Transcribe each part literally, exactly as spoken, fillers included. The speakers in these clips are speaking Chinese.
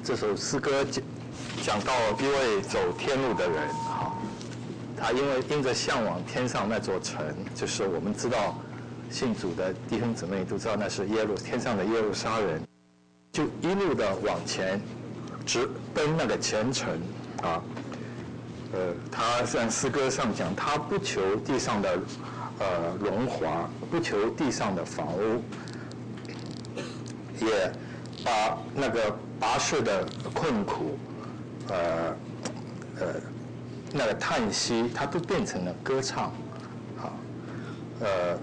这首诗歌讲讲到一位走天路的人，哈，他因为因着向往天上那座城，就是我们知道信主的弟兄姊妹都知道那是耶路天上的耶路撒冷，就一路的往前直奔那个前程啊。呃，他在诗歌上讲，他不求地上的呃荣华，不求地上的房屋，也把那个跋涉的困苦，呃呃那个叹息，他都变成了歌唱，啊，呃，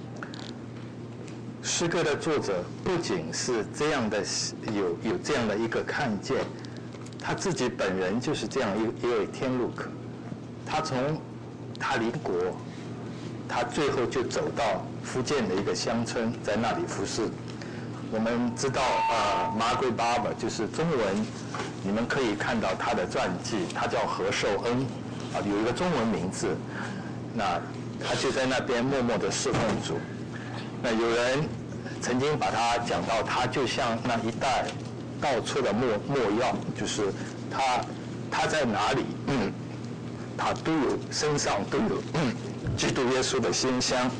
诗歌的作者不仅是这样的有有这样的一个看见。他自己本人就是这样一一位天路客，他从他离国，他最后就走到福建的一个乡村，在那里服侍。我们知道啊 ，Margaret Barber 就是中文，你们可以看到他的传记，他叫何寿恩，啊，有一个中文名字。那他就在那边默默的侍奉主。那有人曾经把他讲到，他就像那一代道出的墨墨药，就是他他在哪里，嗯，他都有身上都有嗯基督耶稣的馨香。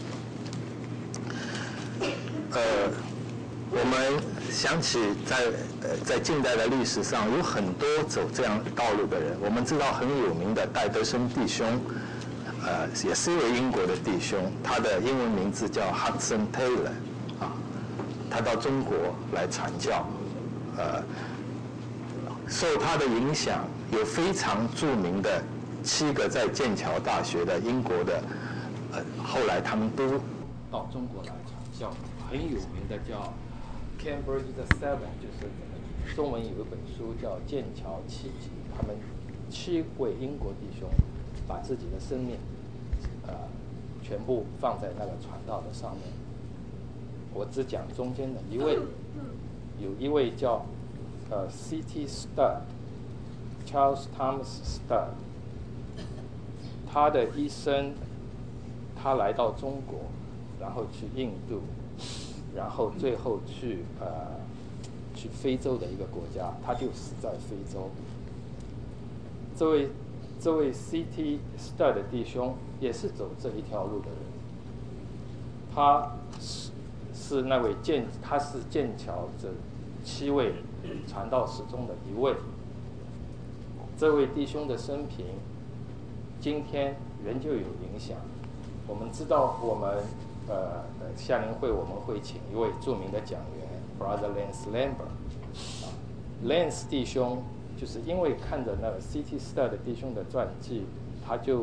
呃，我们想起在呃在近代的历史上有很多走这样道路的人，我们知道很有名的戴德生弟兄，呃，也是一位英国的弟兄，他的英文名字叫 Hudson Taylor， 啊，他到中国来传教。呃，受他的影响，有非常著名的七个在剑桥大学的英国的，呃，后来他们都到中国来传教，很有名的叫 Cambridge the Seven， 就是中文有一本书叫《剑桥七级》，他们七位英国弟兄把自己的生命，呃，全部放在那个传道的上面。我只讲中间的一位。有一位叫呃 C T Studd，Charles Thomas Studd， 他的一生，他来到中国，然后去印度，然后最后去呃去非洲的一个国家，他就死在非洲。这位这位 C T Studd 的弟兄也是走这一条路的人，他是是那位剑，他是剑桥这七位传道士中的一位。这位弟兄的生平，今天仍旧有影响。我们知道，我们呃夏令会我们会请一位著名的讲员 ，Brother Lance Lambert， 啊 ，Lance 弟兄就是因为看着那个 C T Studd 的弟兄的传记，他就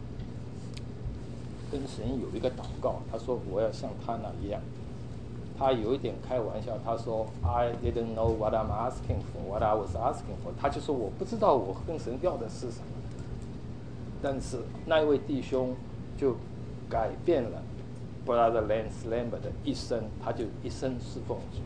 跟神有一个祷告，他说我要像他那一样。他有一点开玩笑，他说 I didn't know what I'm asking for, what I was asking for。他就说我不知道我跟神要的是什么。但是那一位弟兄就改变了 Brother Lance Lambert 的一生，他就一生侍奉主。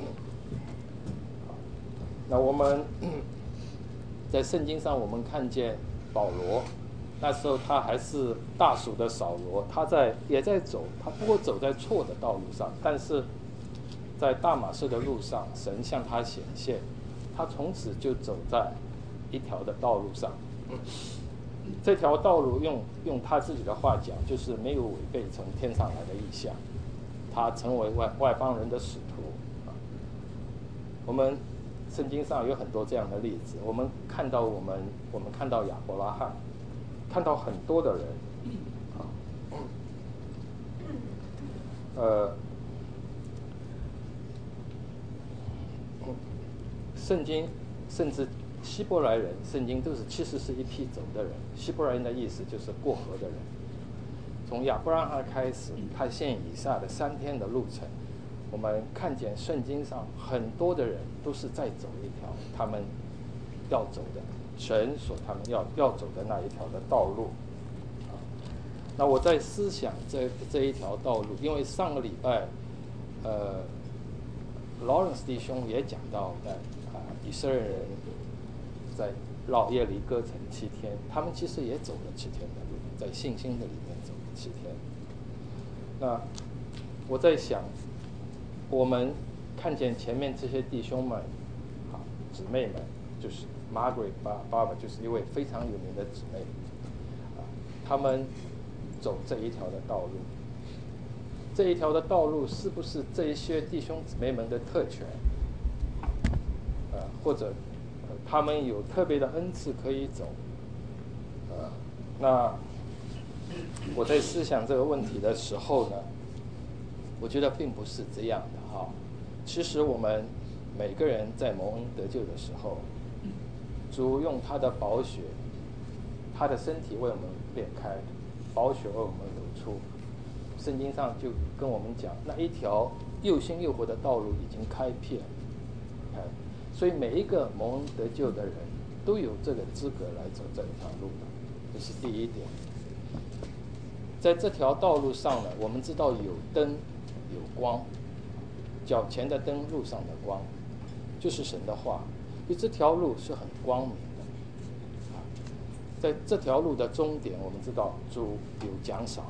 那我们在圣经上我们看见保罗，那时候他还是大属的扫罗，他在也在走，他不过走在错的道路上，但是在大马士的路上，神向他显现，他从此就走在一条的道路上。这条道路用用他自己的话讲，就是没有违背从天上来的意象。他成为外外邦人的使徒。我们圣经上有很多这样的例子，我们看到我们我们看到亚伯拉罕，看到很多的人，呃。圣经甚至希伯来人，圣经都是其实是一批走的人。希伯来人的意思就是过河的人。从亚伯拉罕开始，他献以撒的三天的路程，我们看见圣经上很多的人都是在走一条他们要走的神所他们要要走的那一条的道路。那我在思想这这一条道路，因为上个礼拜，呃。Lawrence 弟兄也讲到，呃，啊，以色列人在绕耶利哥城七天，他们其实也走了七天的路，在信心的里面走了七天。那我在想，我们看见前面这些弟兄们，啊， 姊妹们，就是 Margaret Barber 就是一位非常有名的姊妹，啊，他们走这一条的道路。这一条的道路是不是这一些弟兄姊妹们的特权？呃，或者、呃、他们有特别的恩赐可以走？呃，那我在思想这个问题的时候呢，我觉得并不是这样的哈。其实我们每个人在蒙恩得救的时候，主用他的宝血，他的身体为我们裂开，宝血为我们流出。圣经上就跟我们讲，那一条又新又活的道路已经开辟了。所以每一个蒙恩得救的人都有这个资格来走这一条路的，这是第一点。在这条道路上呢，我们知道有灯有光，脚前的灯，路上的光，就是神的话。所以这条路是很光明的。在这条路的终点，我们知道主有奖赏。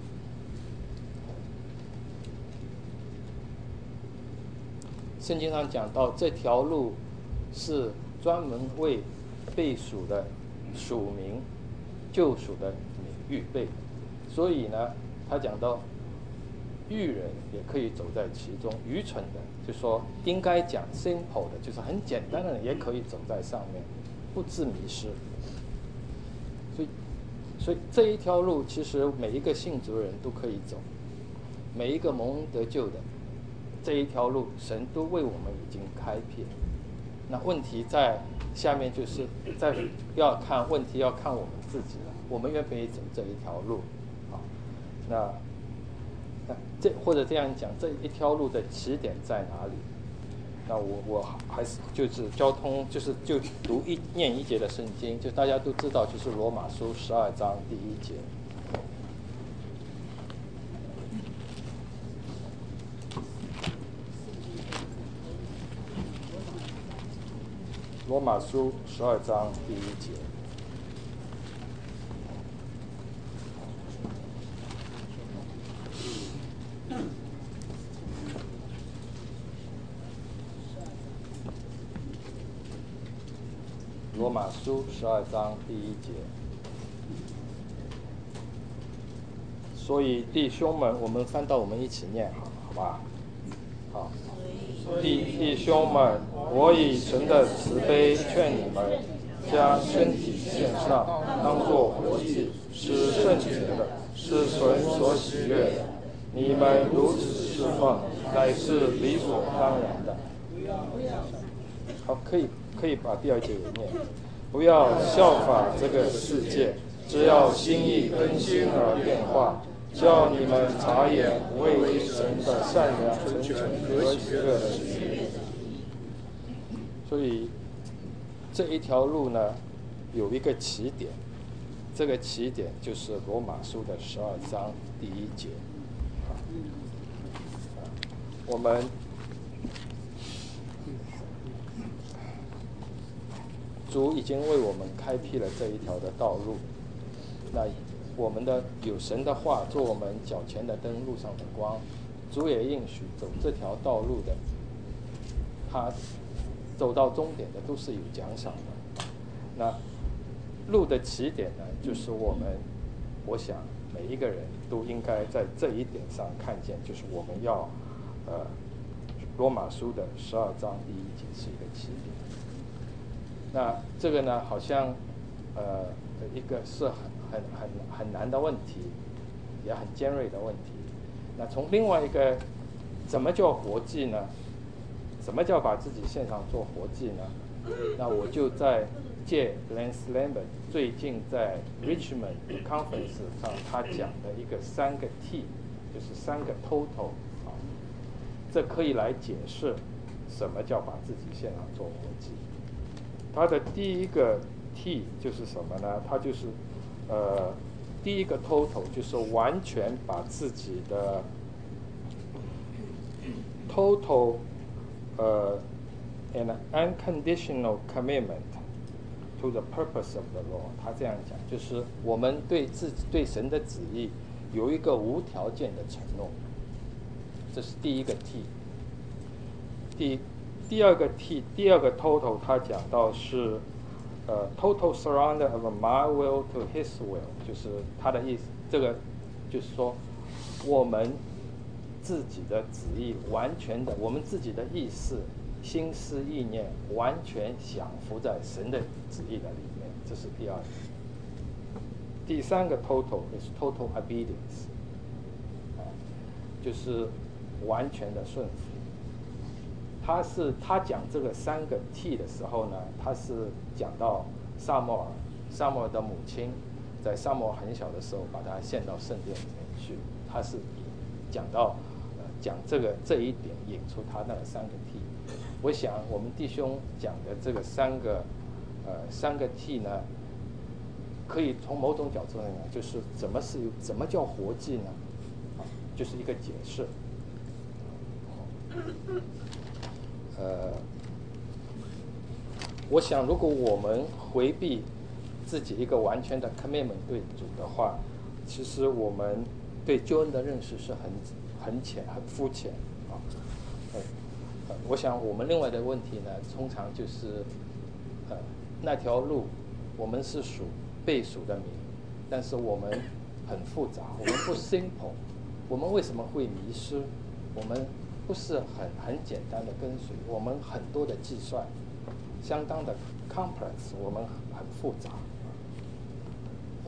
圣经上讲到，这条路是专门为被赎的属民救赎的预备，所以呢，他讲到愚人也可以走在其中，愚蠢的就说应该讲 simple 的，就是很简单的人也可以走在上面，不致迷失。所以，所以这一条路其实每一个信主人都可以走，每一个蒙恩得救的。这一条路，神都为我们已经开辟。那问题在下面，就是在要看问题要看我们自己了，我们愿不愿意走这一条路？啊，那那这或者这样讲，这一条路的起点在哪里？那我我还是就是交通，就是就读一念一节的圣经，就大家都知道，就是罗马书十二章第一节。罗马书十二章第一节，罗马书十二章第一节。所以弟兄们，我们翻到我们一起念，好，好吧？好。弟弟兄们，我以神的慈悲劝你们，将身体献上，当作活祭，是圣洁的，是神所喜悦的。你们如此侍奉，乃是理所当然的。好，可以可以把第二节也念。不要效法这个世界，只要心意更新而变化，叫你们察验为神的善良、纯全和喜乐的旨意。所以这一条路呢，有一个起点，这个起点就是罗马书的十二章第一节。我们主已经为我们开辟了这一条的道路，那我们的有神的话做我们脚前的灯，路上的光。主也应许走这条道路的，他走到终点的都是有奖赏的。那路的起点呢，就是我们，我想每一个人都应该在这一点上看见，就是我们要，呃，罗马书的十二章第一节是一个起点。那这个呢，好像，呃，一个是很很很很难的问题，也很尖锐的问题。那从另外一个，怎么叫活祭呢？什么叫把自己献上做活祭呢？那我就在借 Lance Lambert 最近在 Richmond Conference 上他讲的一个三个 T， 就是三个 total 啊，这可以来解释什么叫把自己献上做活祭。它的第一个 T 就是什么呢？它就是呃第一个 total 就是完全把自己的 total 呃 an unconditional commitment to the purpose of the law。他这样讲，就是我们对自己对神的旨意有一个无条件的承诺，这是第一个 T。第第二个 T， 第二个 total， 它讲到是，呃 ，total surrender of my will to his will， 就是他的意思，这个就是说，我们自己的旨意完全的，我们自己的意识、心思意念完全降服在神的旨意的里面，这是第二个。第三个 total is total obedience， 啊，就是完全的顺服。他是他讲这个三个 T 的时候呢，他是讲到撒母耳，撒母耳的母亲在撒母耳很小的时候把他献到圣殿里面去，他是讲到呃讲这个这一点引出他那个三个 T。我想我们弟兄讲的这个三个呃三个 T 呢，可以从某种角度来讲，就是怎么是怎么叫活祭呢？啊，就是一个解释。呃，我想如果我们回避自己一个完全的 commitment 对主的话，其实我们对救恩的认识是很很浅、很肤浅啊。呃，呃，我想我们另外的问题呢，通常就是呃那条路，我们是属被属的民，但是我们很复杂，我们不 simple， 我们为什么会迷失？我们不是很很简单的跟随，我们很多的计算，相当的 complex， 我们很复杂。呃，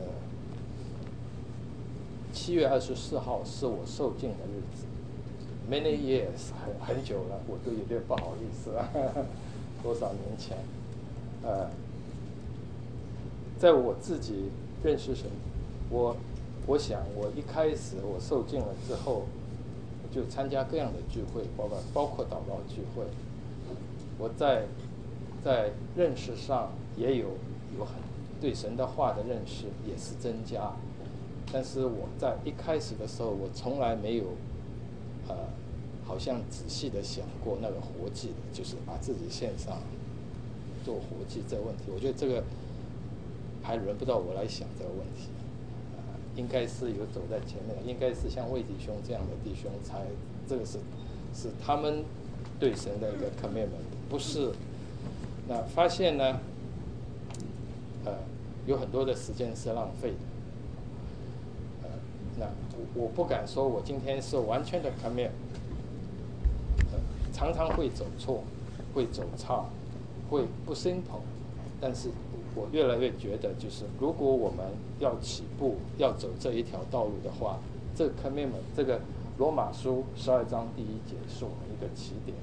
七月二十四号是我受尽的日子 ，many years 很很久了，我都有点不好意思了，多少年前，呃，在我自己认识神，我我想我一开始我受尽了之后。就参加各样的聚会，包括包括祷告聚会。我在在认识上也有有很对神的话的认识也是增加，但是我在一开始的时候，我从来没有呃好像仔细的想过那个活祭，就是把自己献上做活祭这个问题。我觉得这个还轮不到我来想这个问题。应该是有走在前面的，应该是像魏弟兄这样的弟兄才，这个是是他们对神的一个 commitment， 不是。那发现呢，呃，有很多的时间是浪费的。呃，那我我不敢说我今天是完全的 commit，呃，常常会走错，会走差，会不 simple， 但是。我越来越觉得，就是如果我们要起步，要走这一条道路的话，这个 commitment， 这个罗马书十二章第一节是我们一个起点。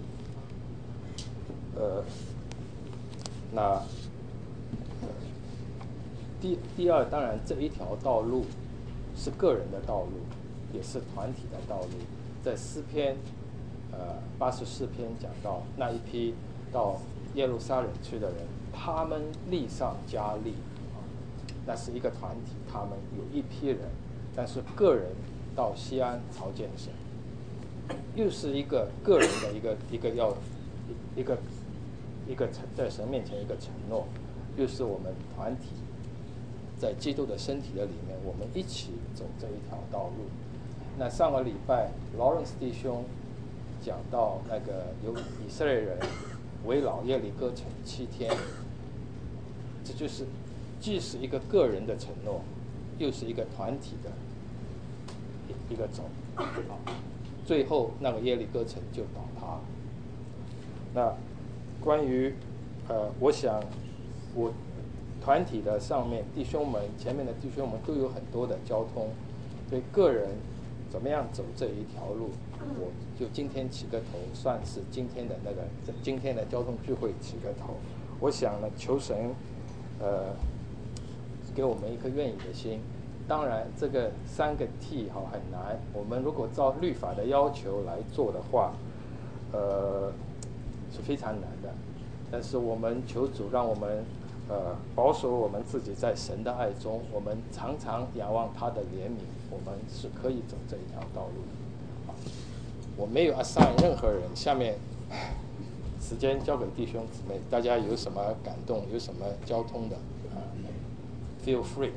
呃，那、呃、第第二，当然这一条道路是个人的道路，也是团体的道路。在诗篇，呃八十四篇讲到那一批到耶路撒冷去的人。他们力上加力，啊，那是一个团体，他们有一批人，但是个人到西安朝见神，又是一个个人的一个一个要一个一个承在神面前一个承诺，又是我们团体在基督的身体的里面，我们一起走这一条道路。那上个礼拜劳伦斯弟兄讲到那个有以色列人围绕耶利哥城七天。这就是既是一个个人的承诺，又是一个团体的一个走，啊，最后那个耶利哥城就倒塌了。那关于呃，我想我团体的上面弟兄们前面的弟兄们都有很多的交通，对个人怎么样走这一条路，我就今天起个头，算是今天的那个今天的交通聚会起个头。我想呢，求神。呃，给我们一颗愿意的心。当然，这个三个 T 哈很难。我们如果照律法的要求来做的话，呃，是非常难的。但是我们求主让我们呃保守我们自己在神的爱中，我们常常仰望他的怜悯，我们是可以走这一条道路的。啊，我没有 assign 任何人，下面。时间交给弟兄姊妹，大家有什么感动，有什么交通的，啊 ，feel free。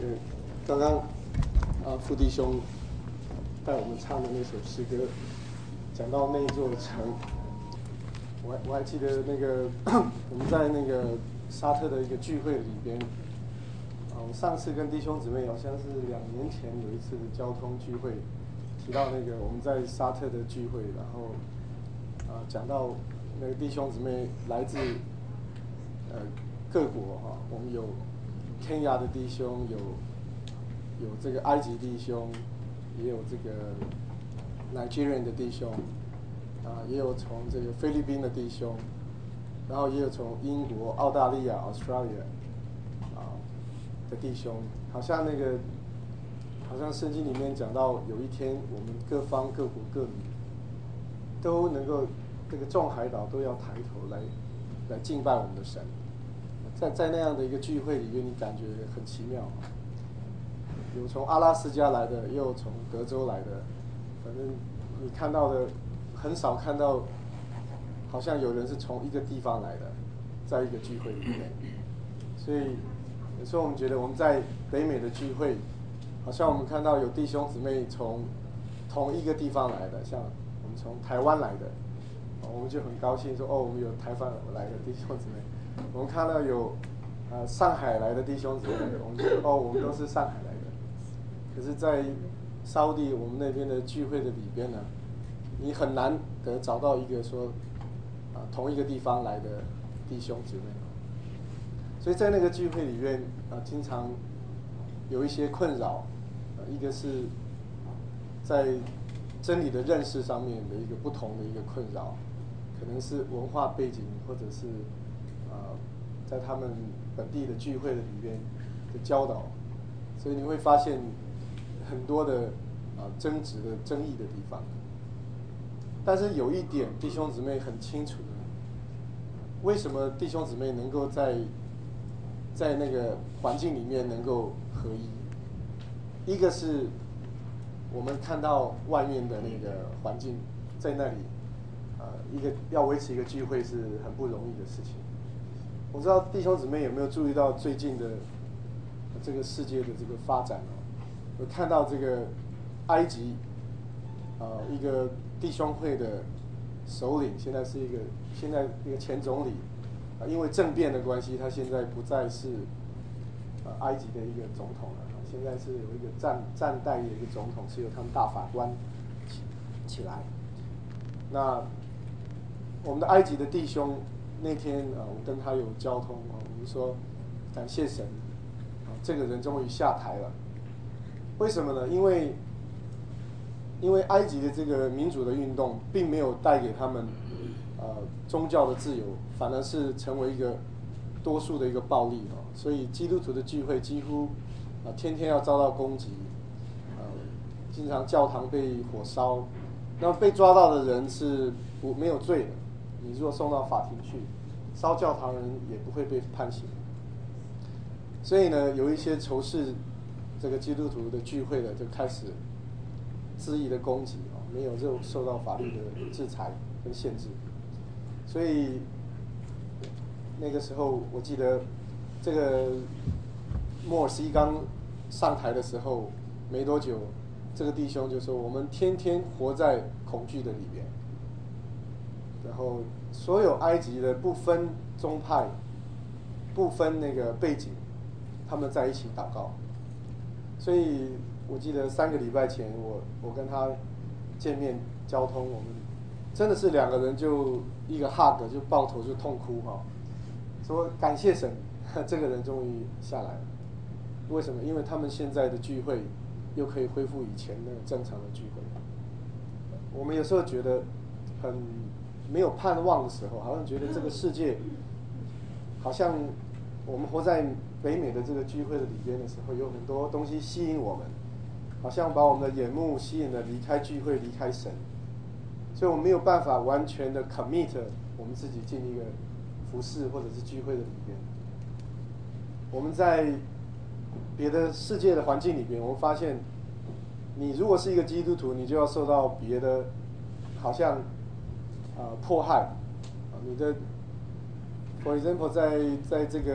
对，刚刚啊，傅弟兄带我们唱的那首诗歌，讲到那座城，我还我还记得那个我们在那个沙特的一个聚会里边，啊，我上次跟弟兄姊妹好像是两年前有一次的交通聚会，提到那个我们在沙特的聚会，然后啊讲到那个弟兄姊妹来自呃各国哈、啊，我们有肯亚的弟兄，有有这个埃及弟兄，也有这个 Nigerian 的弟兄，啊，也有从这个菲律宾的弟兄，然后也有从英国、澳大利亚 （Australia） 啊的弟兄，好像那个，好像圣经里面讲到，有一天我们各方各国各民都能够，这个众海岛都要抬头来来敬拜我们的神。在在那样的一个聚会里面，你感觉很奇妙。有从阿拉斯加来的，也有从德州来的，反正你看到的很少看到，好像有人是从一个地方来的，在一个聚会里面。所以有时候我们觉得我们在北美的聚会，好像我们看到有弟兄姊妹从同一个地方来的，像我们从台湾来的，我们就很高兴说哦，我们有台湾来的弟兄姊妹。我们看到有呃上海来的弟兄姊妹，我们就说哦，我们都是上海来的。可是，在沙烏地我们那边的聚会的里边呢，你很难得找到一个说啊、呃、同一个地方来的弟兄姊妹。所以在那个聚会里面啊、呃，经常有一些困扰，呃，一个是在真理的认识上面的一个不同的一个困扰，可能是文化背景，或者是呃在他们本地的聚会的里边的教导，所以你会发现很多的啊、呃、争执的争议的地方。但是有一点弟兄姊妹很清楚的，为什么弟兄姊妹能够在在那个环境里面能够合一？一个是我们看到外面的那个环境，在那里，呃，一个要维持一个聚会是很不容易的事情。我知道弟兄姊妹有没有注意到最近的这个世界的这个发展哦？我看到这个埃及，呃，一个弟兄会的首领，现在是一个现在一个前总理。因为政变的关系，他现在不再是呃埃及的一个总统了，现在是有一个暂暂代的一个总统，是由他们大法官起起来。那我们的埃及的弟兄那天啊、呃，我跟他有交通啊，我们说感谢神啊，这个人终于下台了。为什么呢？因为因为埃及的这个民主的运动，并没有带给他们呃宗教的自由，反而是成为一个多数的一个暴力哦，所以基督徒的聚会几乎啊、呃、天天要遭到攻击，呃，经常教堂被火烧，那么被抓到的人是不没有罪的，你如果送到法庭去，烧教堂人也不会被判刑。所以呢，有一些仇视这个基督徒的聚会的就开始恣意的攻击哦，没有就受到法律的制裁跟限制。所以那个时候，我记得这个莫尔西刚上台的时候没多久，这个弟兄就说：“我们天天活在恐惧的里边。”然后所有埃及的不分宗派、不分那个背景，他们在一起祷告。所以我记得三个礼拜前，我我跟他见面交通，我们真的是两个人就一个 hug 就抱头就痛哭哈，说感谢神，这个人终于下来了。为什么？因为他们现在的聚会又可以恢复以前那个正常的聚会。我们有时候觉得很没有盼望的时候，好像觉得这个世界好像我们活在北美的这个聚会的里边的时候，有很多东西吸引我们，好像把我们的眼目吸引了离开聚会，离开神。所以我们没有办法完全的 commit 我们自己进一个服事或者是聚会的里边。我们在别的世界的环境里边，我们发现，你如果是一个基督徒，你就要受到别的，好像呃迫害，你的 ，for example， 在在这个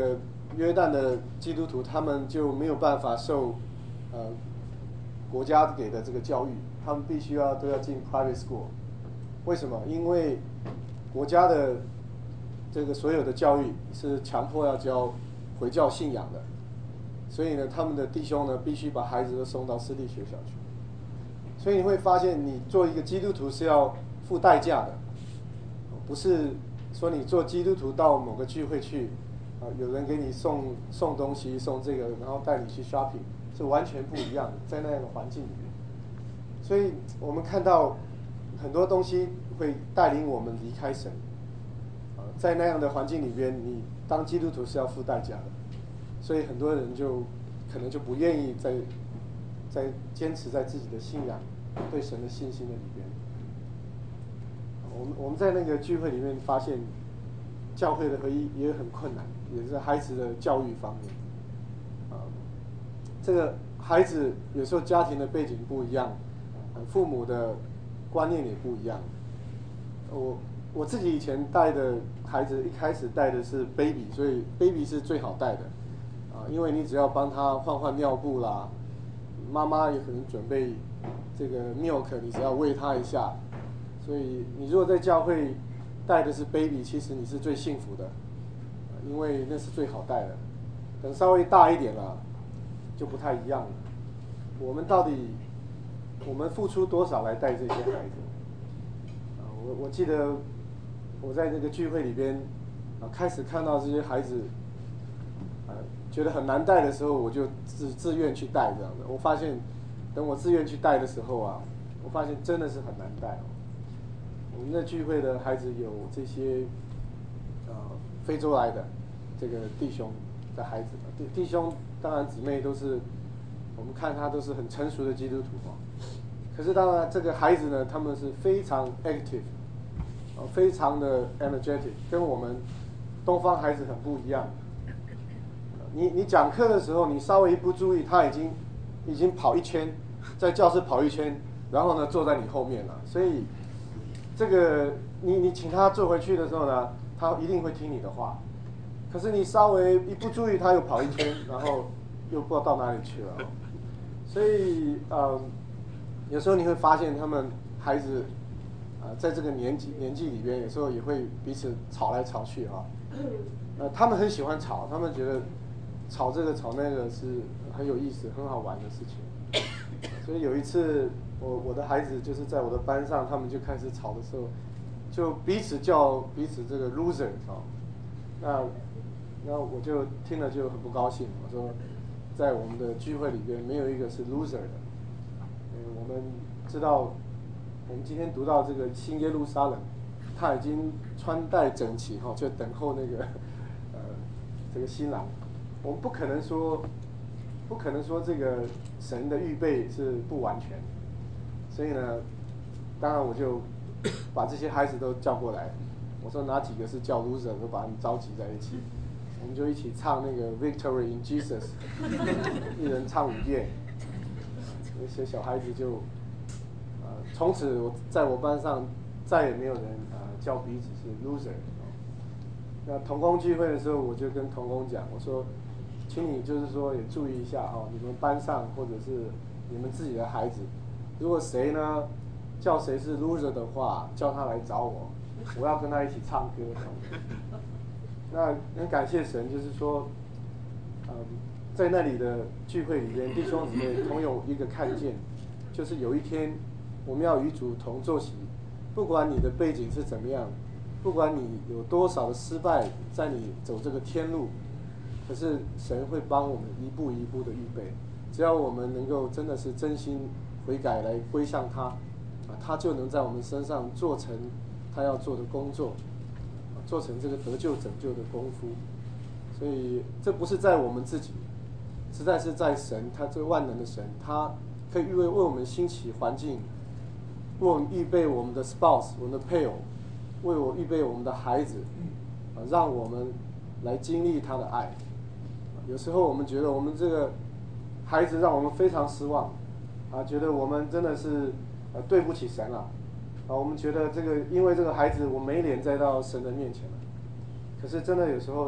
约旦的基督徒他们就没有办法受呃国家给的这个教育，他们必须要都要进 private school。为什么？因为国家的这个所有的教育是强迫要教回教信仰的，所以呢，他们的弟兄呢必须把孩子都送到私立学校去。所以你会发现，你做一个基督徒是要付代价的，不是说你做基督徒到某个聚会去，啊，有人给你送送东西送这个，然后带你去 shopping， 是完全不一样的，在那样的环境里面。所以我们看到很多东西会带领我们离开神，啊，在那样的环境里边，你当基督徒是要付代价的，所以很多人就可能就不愿意在在坚持在自己的信仰、对神的信心的里边。我们我们在那个聚会里面发现，教会的合一也很困难，也是孩子的教育方面。啊，这个孩子有时候家庭的背景不一样，父母的观念也不一样。我我自己以前带的孩子，一开始带的是 baby， 所以 baby 是最好带的，啊，因为你只要帮他换换尿布啦，妈妈也可能准备这个 milk， 你只要喂他一下。所以你如果在教会带的是 baby， 其实你是最幸福的，因为那是最好带的。等稍微大一点了，就不太一样了。我们到底我们付出多少来带这些孩子？啊，我我记得我在这个聚会里边啊，开始看到这些孩子啊觉得很难带的时候，我就自自愿去带这样的。我发现，等我自愿去带的时候啊，我发现真的是很难带哦。我们的聚会的孩子有这些呃非洲来的这个弟兄的孩子，弟弟兄当然姊妹都是我们看他都是很成熟的基督徒哦。可是当然这个孩子呢，他们是非常 active， 呃非常的 energetic， 跟我们东方孩子很不一样。你你讲课的时候，你稍微一不注意，他已经已经跑一圈，在教室跑一圈，然后呢坐在你后面了，所以。这个你你请他坐回去的时候呢，他一定会听你的话。可是你稍微一不注意，他又跑一圈，然后又不知道到哪里去了。所以呃，有时候你会发现他们孩子啊、呃，在这个年纪年纪里边，有时候也会彼此吵来吵去啊。呃，他们很喜欢吵，他们觉得吵这个吵那个是很有意思、很好玩的事情。所以有一次。我我的孩子就是在我的班上，他们就开始吵的时候，就彼此叫彼此这个 loser 啊，那那我就听了就很不高兴。我说，在我们的聚会里边没有一个是 loser 的。嗯，我们知道，我们今天读到这个新耶路撒冷，他已经穿戴整齐哈，就等候那个呃这个新郎。我们不可能说，不可能说这个神的预备是不完全。所以呢，当然我就把这些孩子都叫过来，我说哪几个是叫 loser， 都把他们召集在一起，我们就一起唱那个 Victory in Jesus， 一人唱五遍。那些小孩子就，呃，从此我在我班上再也没有人呃叫彼此是 loser。那同工聚会的时候，我就跟同工讲，我说，请你就是说也注意一下哦，你们班上或者是你们自己的孩子。如果谁呢叫谁是 loser 的话，叫他来找我，我要跟他一起唱歌。那很感谢神，就是说，嗯，在那里的聚会里边，弟兄姊妹同有一个看见，就是有一天我们要与主同坐席，不管你的背景是怎么样，不管你有多少的失败，在你走这个天路，可是神会帮我们一步一步的预备，只要我们能够真的是真心。悔改来归向他，啊，他就能在我们身上做成他要做的工作，啊，做成这个得救拯救的功夫。所以这不是在我们自己，实在是在神，他这万能的神，他可以为为我们兴起环境，为我们预备我们的 spouse， 我们的配偶，为我预备我们的孩子，啊，让我们来经历他的爱。有时候我们觉得我们这个孩子让我们非常失望。啊，觉得我们真的是呃对不起神了，啊，我们觉得这个因为这个孩子我没脸再到神的面前了。可是真的有时候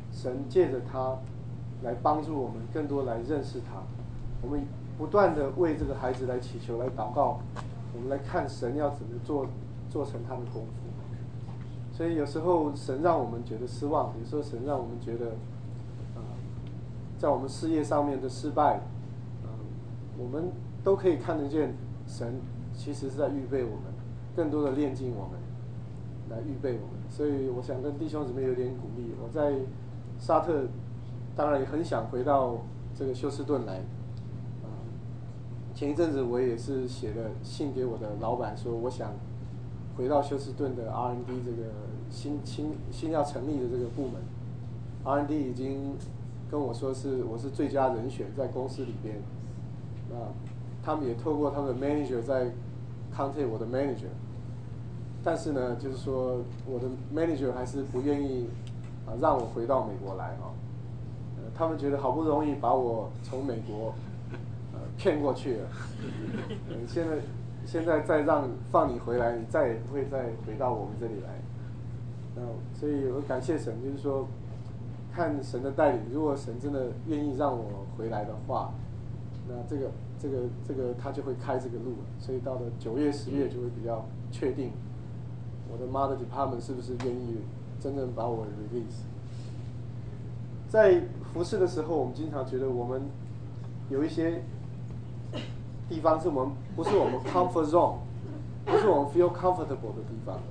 神借着他来帮助我们更多来认识他。我们不断的为这个孩子来祈求、来祷告，我们来看神要怎么做做成他的功夫。所以有时候神让我们觉得失望，有时候神让我们觉得，呃，在我们事业上面的失败，呃，我们都可以看得见神其实是在预备我们，更多的炼净我们，来预备我们。所以我想跟弟兄姊妹有点鼓励。我在沙特，当然也很想回到这个休斯顿来。呃，前一阵子我也是写了信给我的老板说，我想回到休斯顿的 R and D 这个新新新要成立的这个部门。R and D 已经跟我说是我是最佳人选在公司里边。那他们也透过他们的 manager 在 contact 我的 manager。但是呢，就是说我的 manager 还是不愿意啊让我回到美国来哈、呃，他们觉得好不容易把我从美国呃骗过去了，呃、现在现在再让放你回来，你再也不会再回到我们这里来。那所以我感谢神，就是说看神的带领，如果神真的愿意让我回来的话，那这个这个这个他就会开这个路了。所以到了九月十月就会比较确定。我的 Mother Department 是不是愿意真正把我 release？ 在服事的时候，我们经常觉得我们有一些地方是我们不是我们 comfort zone， 不是我们 feel comfortable 的地方。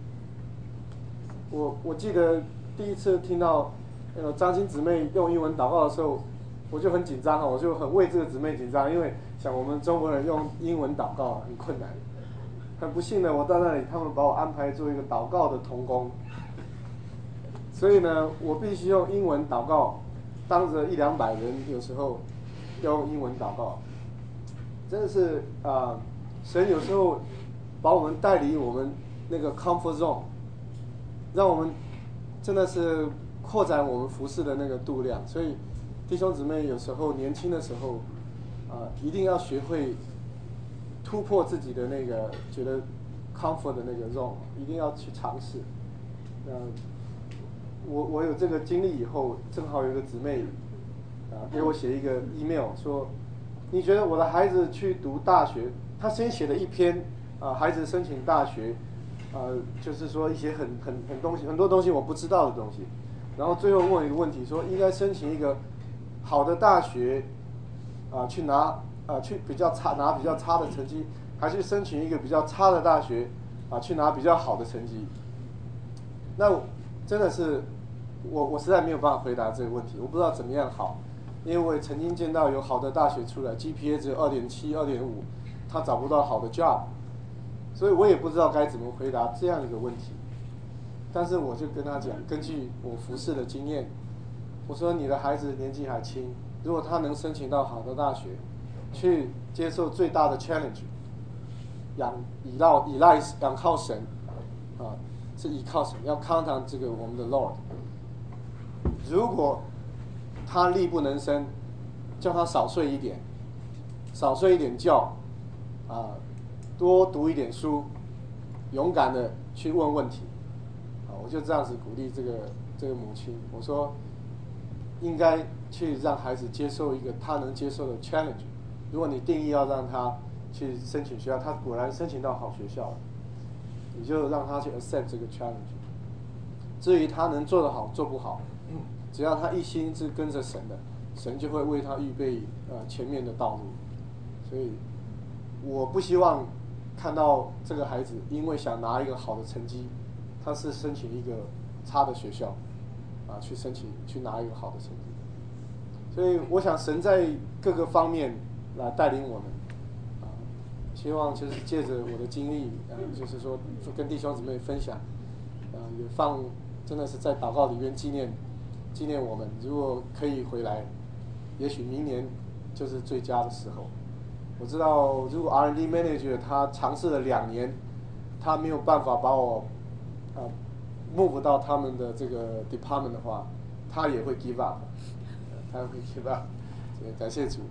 我我记得第一次听到呃张青姊妹用英文祷告的时候，我就很紧张啊，我就很为这个姊妹紧张，因为想我们中国人用英文祷告很困难。很不幸的，我到那里，他们把我安排做一个祷告的同工，所以呢，我必须用英文祷告，当着一两百人，有时候要用英文祷告，真的是啊、呃，神有时候把我们带离我们那个 comfort zone， 让我们真的是扩展我们服事的那个度量。所以弟兄姊妹有时候年轻的时候，啊、呃，一定要学会突破自己的那个觉得 comfort 的那个 zone， 一定要去尝试。呃，我我有这个经历以后，正好有一个姊妹啊、呃、给我写一个 email 说，你觉得我的孩子去读大学，他先写了一篇啊、呃、孩子申请大学，呃就是说一些很很很东西很多东西我不知道的东西，然后最后问一个问题说，应该申请一个好的大学啊、呃、去拿。啊，去比较差拿比较差的成绩，还是申请一个比较差的大学，啊，去拿比较好的成绩？那真的是我我实在没有办法回答这个问题，我不知道怎么样好，因为我也曾经见到有好的大学出来 ，G P A 只有二点七、二点五，他找不到好的 job， 所以我也不知道该怎么回答这样一个问题。但是我就跟他讲，根据我服事的经验，我说你的孩子年纪还轻，如果他能申请到好的大学，去接受最大的 challenge， 仰倚赖倚赖仰靠神，啊，是依靠神，要 count on 这个我们的 Lord。如果他力不能生，叫他少睡一点，少睡一点觉，啊，多读一点书，勇敢的去问问题，啊，我就这样子鼓励这个这个母亲，我说应该去让孩子接受一个他能接受的 challenge。如果你定义要让他去申请学校，他果然申请到好学校了，你就让他去 accept 这个 challenge。至于他能做得好做不好，只要他一心是跟着神的，神就会为他预备呃前面的道路。所以我不希望看到这个孩子因为想拿一个好的成绩，他是申请一个差的学校，啊，去申请去拿一个好的成绩。所以我想神在各个方面来带领我们，啊，希望就是借着我的经历，呃，就是说跟弟兄姊妹分享，呃，也放真的是在祷告里面纪念纪念我们。如果可以回来，也许明年就是最佳的时候。我知道，如果 R and D manager 他尝试了两年，他没有办法把我啊 move 到他们的这个 department 的话，他也会 give up， 他会 give up。感谢主。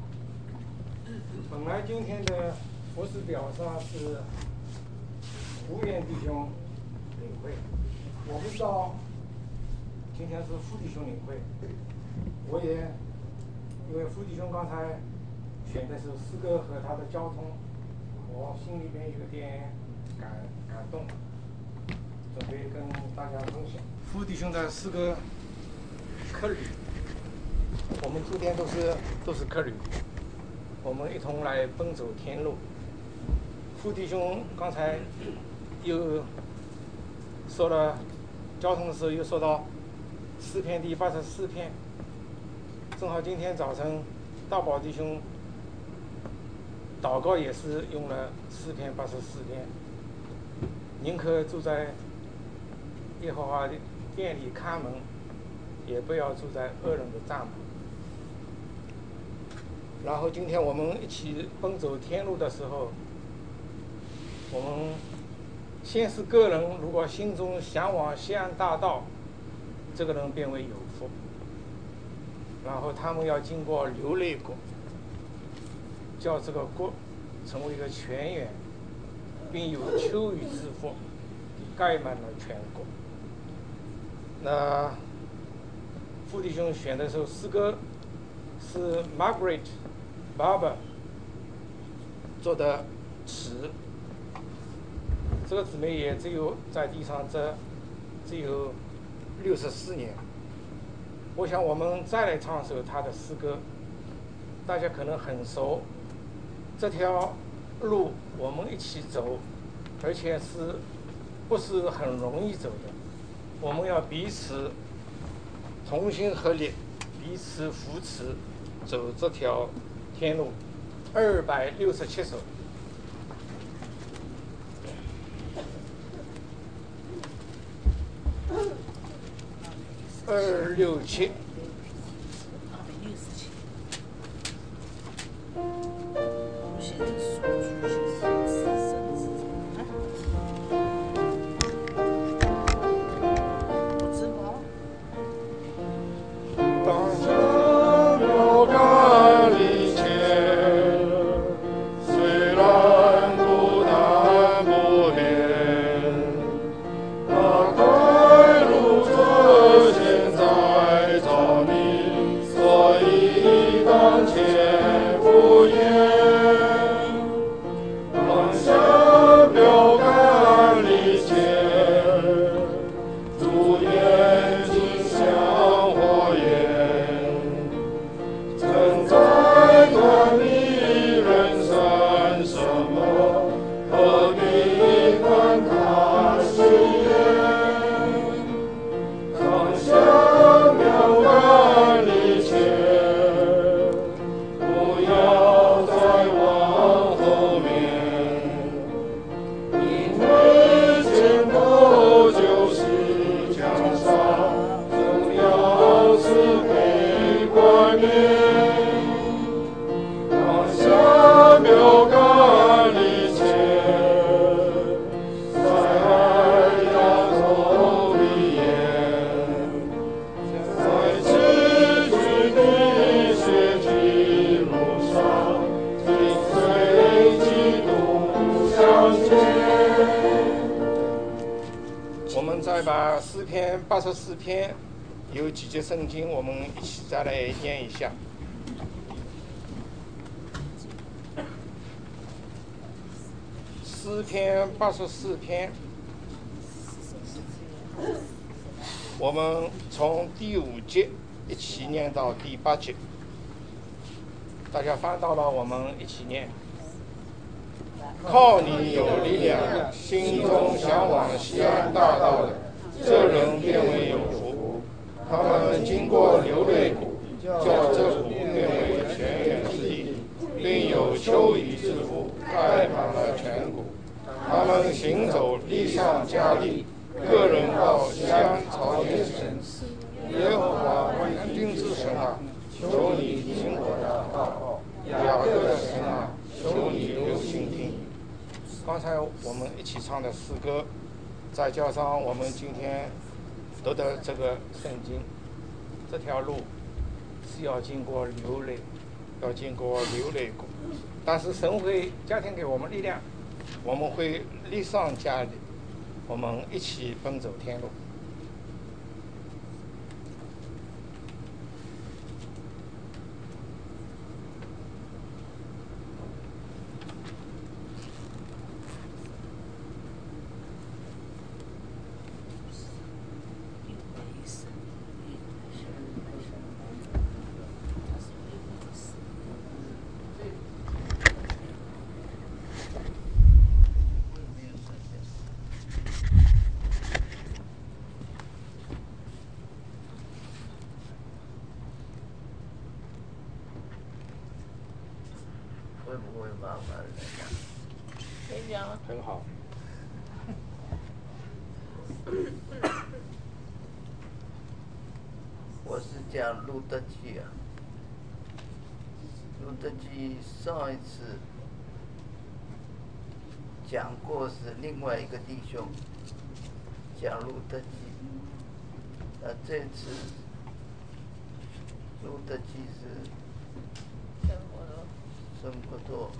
本来今天的服饰表上是福源弟兄领会。我不知道今天是傅弟兄领会，我也因为傅弟兄刚才选的是诗歌和他的交通，我心里面有点感感动，准备跟大家分享。傅弟兄的诗歌客旅，我们今天都是都是客旅，我们一同来奔走天路。傅弟兄刚才又说了交通的时候，又说到诗篇第八十四篇，正好今天早晨大宝弟兄祷告也是用了诗篇八十四篇，宁可住在耶和华的殿里看门，也不要住在恶人的帐篷。然后今天我们一起奔走天路的时候，我们先是个人如果心中向往西安大道，这个人变为有福。然后他们要经过流泪谷，叫这个国成为一个泉源，并有秋雨之福盖满了全国。那傅弟兄选的首诗歌是 Margaret Barber 做的词，这个姊妹也只有在地上这只有六十四年。我想我们再来唱首她的诗歌，大家可能很熟。这条路我们一起走，而且是不是很容易走的？我们要彼此同心合力，彼此扶持，走这条天路。二百六十七首。二六七。我们再把诗篇八十四篇有几节圣经，我们一起再来念一下。诗篇八十四篇，我们从第五节一起念到第八节。大家翻到了，我们一起念。靠你有力量，心中向往西安大道的，这人变为有福。他们经过流泪谷，叫这谷变为泉源之地，并有秋雨之福盖满了全谷。他们行走力上加力，个人到西安朝见神。耶和华万军之神啊，求你听我的祷告；雅各的神啊，求你留心听。刚才我们一起唱的诗歌，再加上我们今天读的这个圣经，这条路是要经过流泪，要经过流泪谷，但是神会加添给我们力量，我们会力上加力， 我们一起奔走天路。 会不会麻烦人家？可以讲啊。 很好。 我是讲路德记啊，路德记上一次讲过是另外一个弟兄讲路德记，那这次路德记是生活多， 生活多。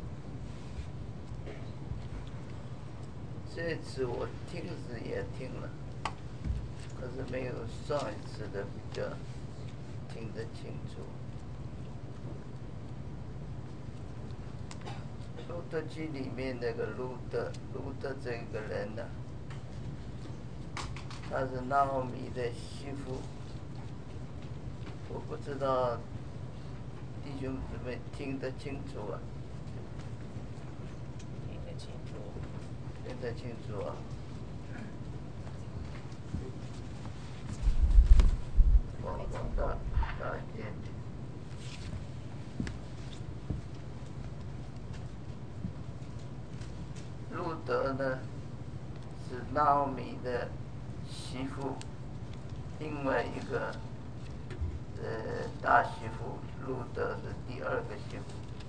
这次我听是也听了，可是没有上一次的比较听得清楚。路德记里面那个路德，路德这个人呢，他是拿俄米的媳妇。我不知道弟兄姊妹听得清楚啊？ 听得清楚。 听得清楚啊？我大大一点点。路德呢，是拿俄米的媳妇，另外一个呃大媳妇路德是第二个媳妇。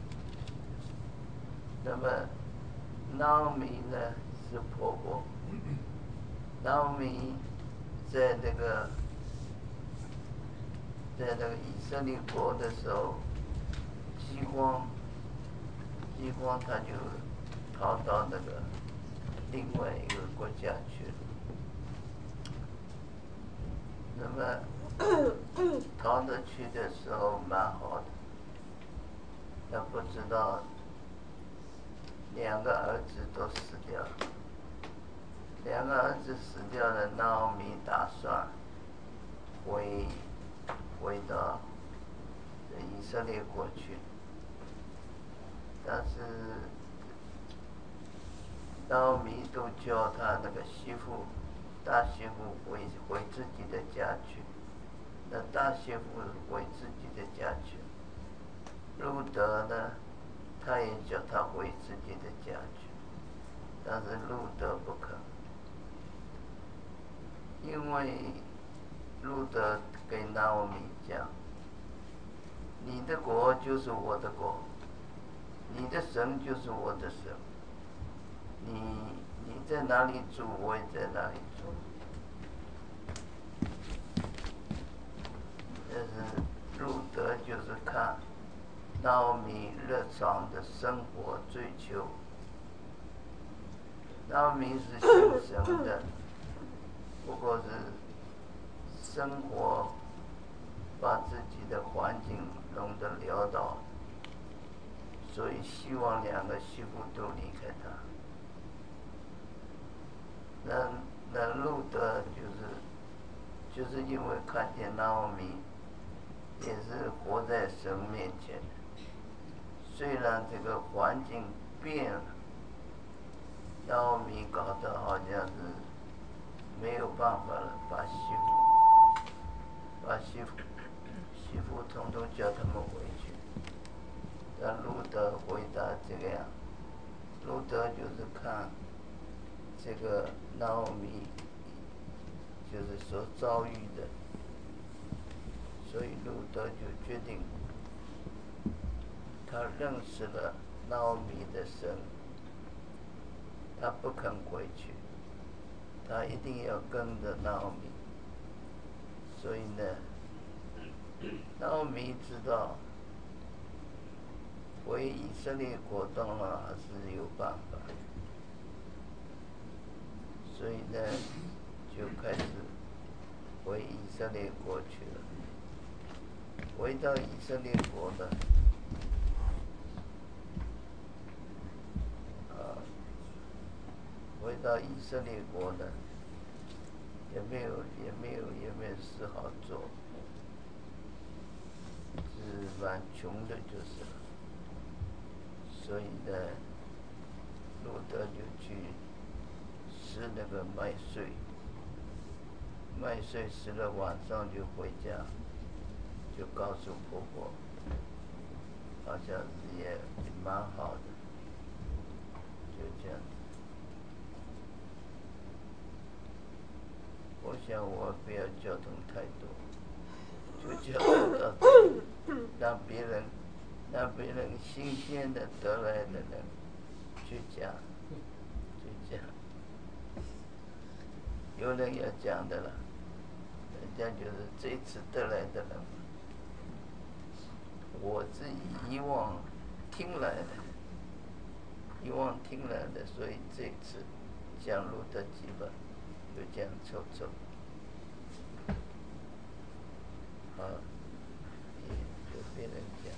那么拿俄米呢是婆婆，拿俄米在那个在那个以色列国的时候，饥荒，饥荒他就逃到那个另外一个国家去了。那么逃得去的时候蛮好的，那不知道两个儿子都死掉了。两个儿子死掉了，拿俄米打算回回到以色列国去，但是拿俄米都叫他那个媳妇大媳妇回回自己的家去，那大媳妇回自己的家去。路德呢，他也叫他回自己的家去，但是路德不肯，因为路德给拿俄米讲，你的国就是我的国，你的神就是我的神，你你在哪里住，我也在哪里住。但是路德就是看拿俄米日常的生活追求，拿俄米是信神的，不过是生活把自己的环境弄得潦倒，所以希望两个媳妇都离开他。那那路德就是就是因为看见拿俄米也是活在神面前的，虽然这个环境变了，拿俄米搞得好像是没有办法了，把媳妇把媳妇媳妇统统叫他们回去。让路德回答这个样，路德就是看这个拿俄米就是所遭遇的，所以路德就决定，他认识了拿俄米的神，他不肯回去，他一定要跟着拿俄米。所以呢，拿俄米知道回以色列国当然还是有办法， 所以呢，就开始回以色列国去了。回到以色列国呢，啊，回到以色列国呢，也没有也没有也没有事好做，是蛮穷的，就是了。所以呢，路德就去拾那个麦穗，麦穗拾了晚上就回家，就告诉婆婆，好像是也也蛮好的，就这样子。我想我不要交通太多，就交通到这里，让别人让别人新鲜的得来的人去讲，去讲。有人要讲的了，人家就是这次得来的人，我是以往听来的，以往听来的，所以这次讲路德记吧，就这样凑凑。啊，也就别人讲。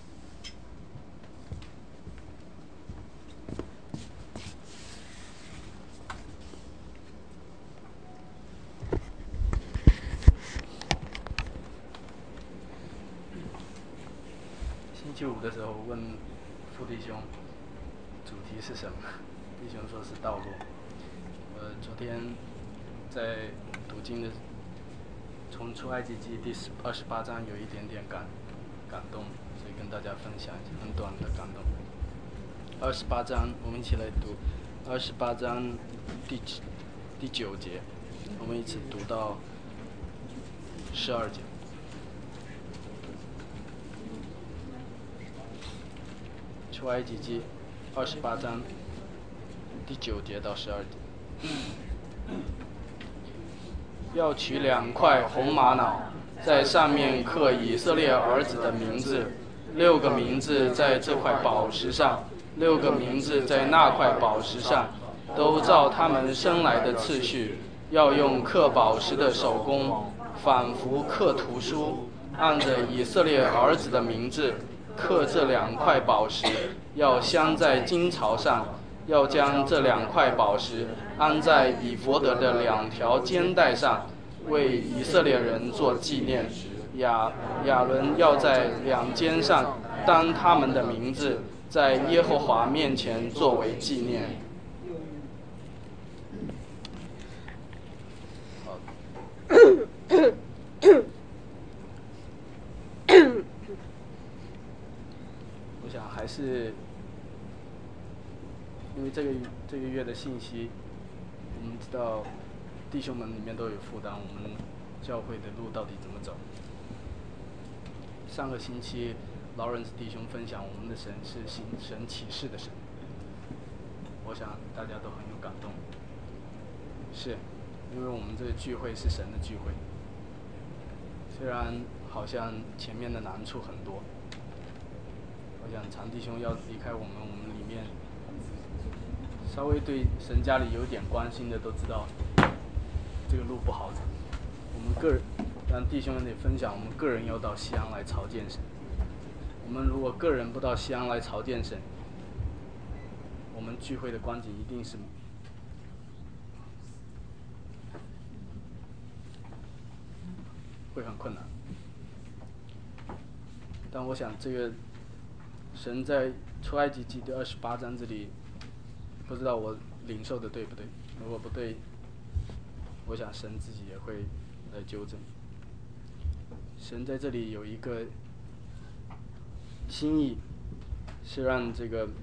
星期五的时候问傅弟兄，主题是什么？弟兄说是道路。呃，昨天在读经的，从出埃及记第十二十八章有一点点感感动，所以跟大家分享很短的感动。二十八章，我们一起来读。二十八章第第九节，我们一起读到十二节。出埃及记二十八章第九节到十二节。要取两块红玛瑙，在上面刻以色列儿子的名字，六个名字在这块宝石上，六个名字在那块宝石上，都照他们生来的次序，要用刻宝石的手工，仿佛刻图书，按着以色列儿子的名字刻这两块宝石，要镶在金槽上，要将这两块宝石安在以弗得的两条肩带上，为以色列人做纪念。亚亚伦要在两肩上当他们的名字，在耶和华面前作为纪念。我想还是因为这个这个月的信息，我们知道弟兄们里面都有负担，我们教会的路到底怎么走？上个星期劳伦斯弟兄分享，我们的神是行神启示的神，我想大家都很有感动。是，因为我们这个聚会是神的聚会，虽然好像前面的难处很多，我想常弟兄要离开我们，我们里面稍微对神家里有点关心的都知道，这个路不好走。我们个人，让弟兄们得分享，我们个人要到西安来朝见神。我们如果个人不到西安来朝见神，我们聚会的光景一定是会很困难。但我想，这个神在出埃及记第二十八章这里，不知道我领受的对不对？如果不对，我想神自己也会来纠正。神在这里有一个心意，是让这个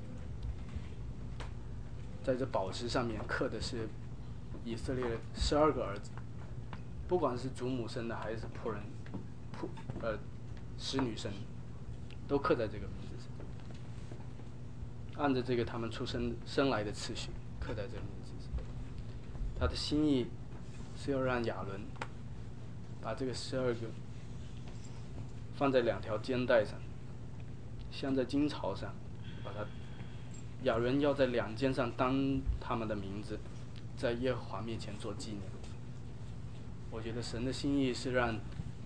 在这宝石上面刻的是以色列十二个儿子，不管是祖母生的还是仆人、仆呃使女生的，都刻在这个名字上，按照这个他们出生生来的次序刻在这个名字上。他的心意是要让亚伦把这个十二个放在两条肩带上，镶在金槽上，把它亚伦要在两肩上当他们的名字， 在耶和华面前做纪念。我觉得神的心意是让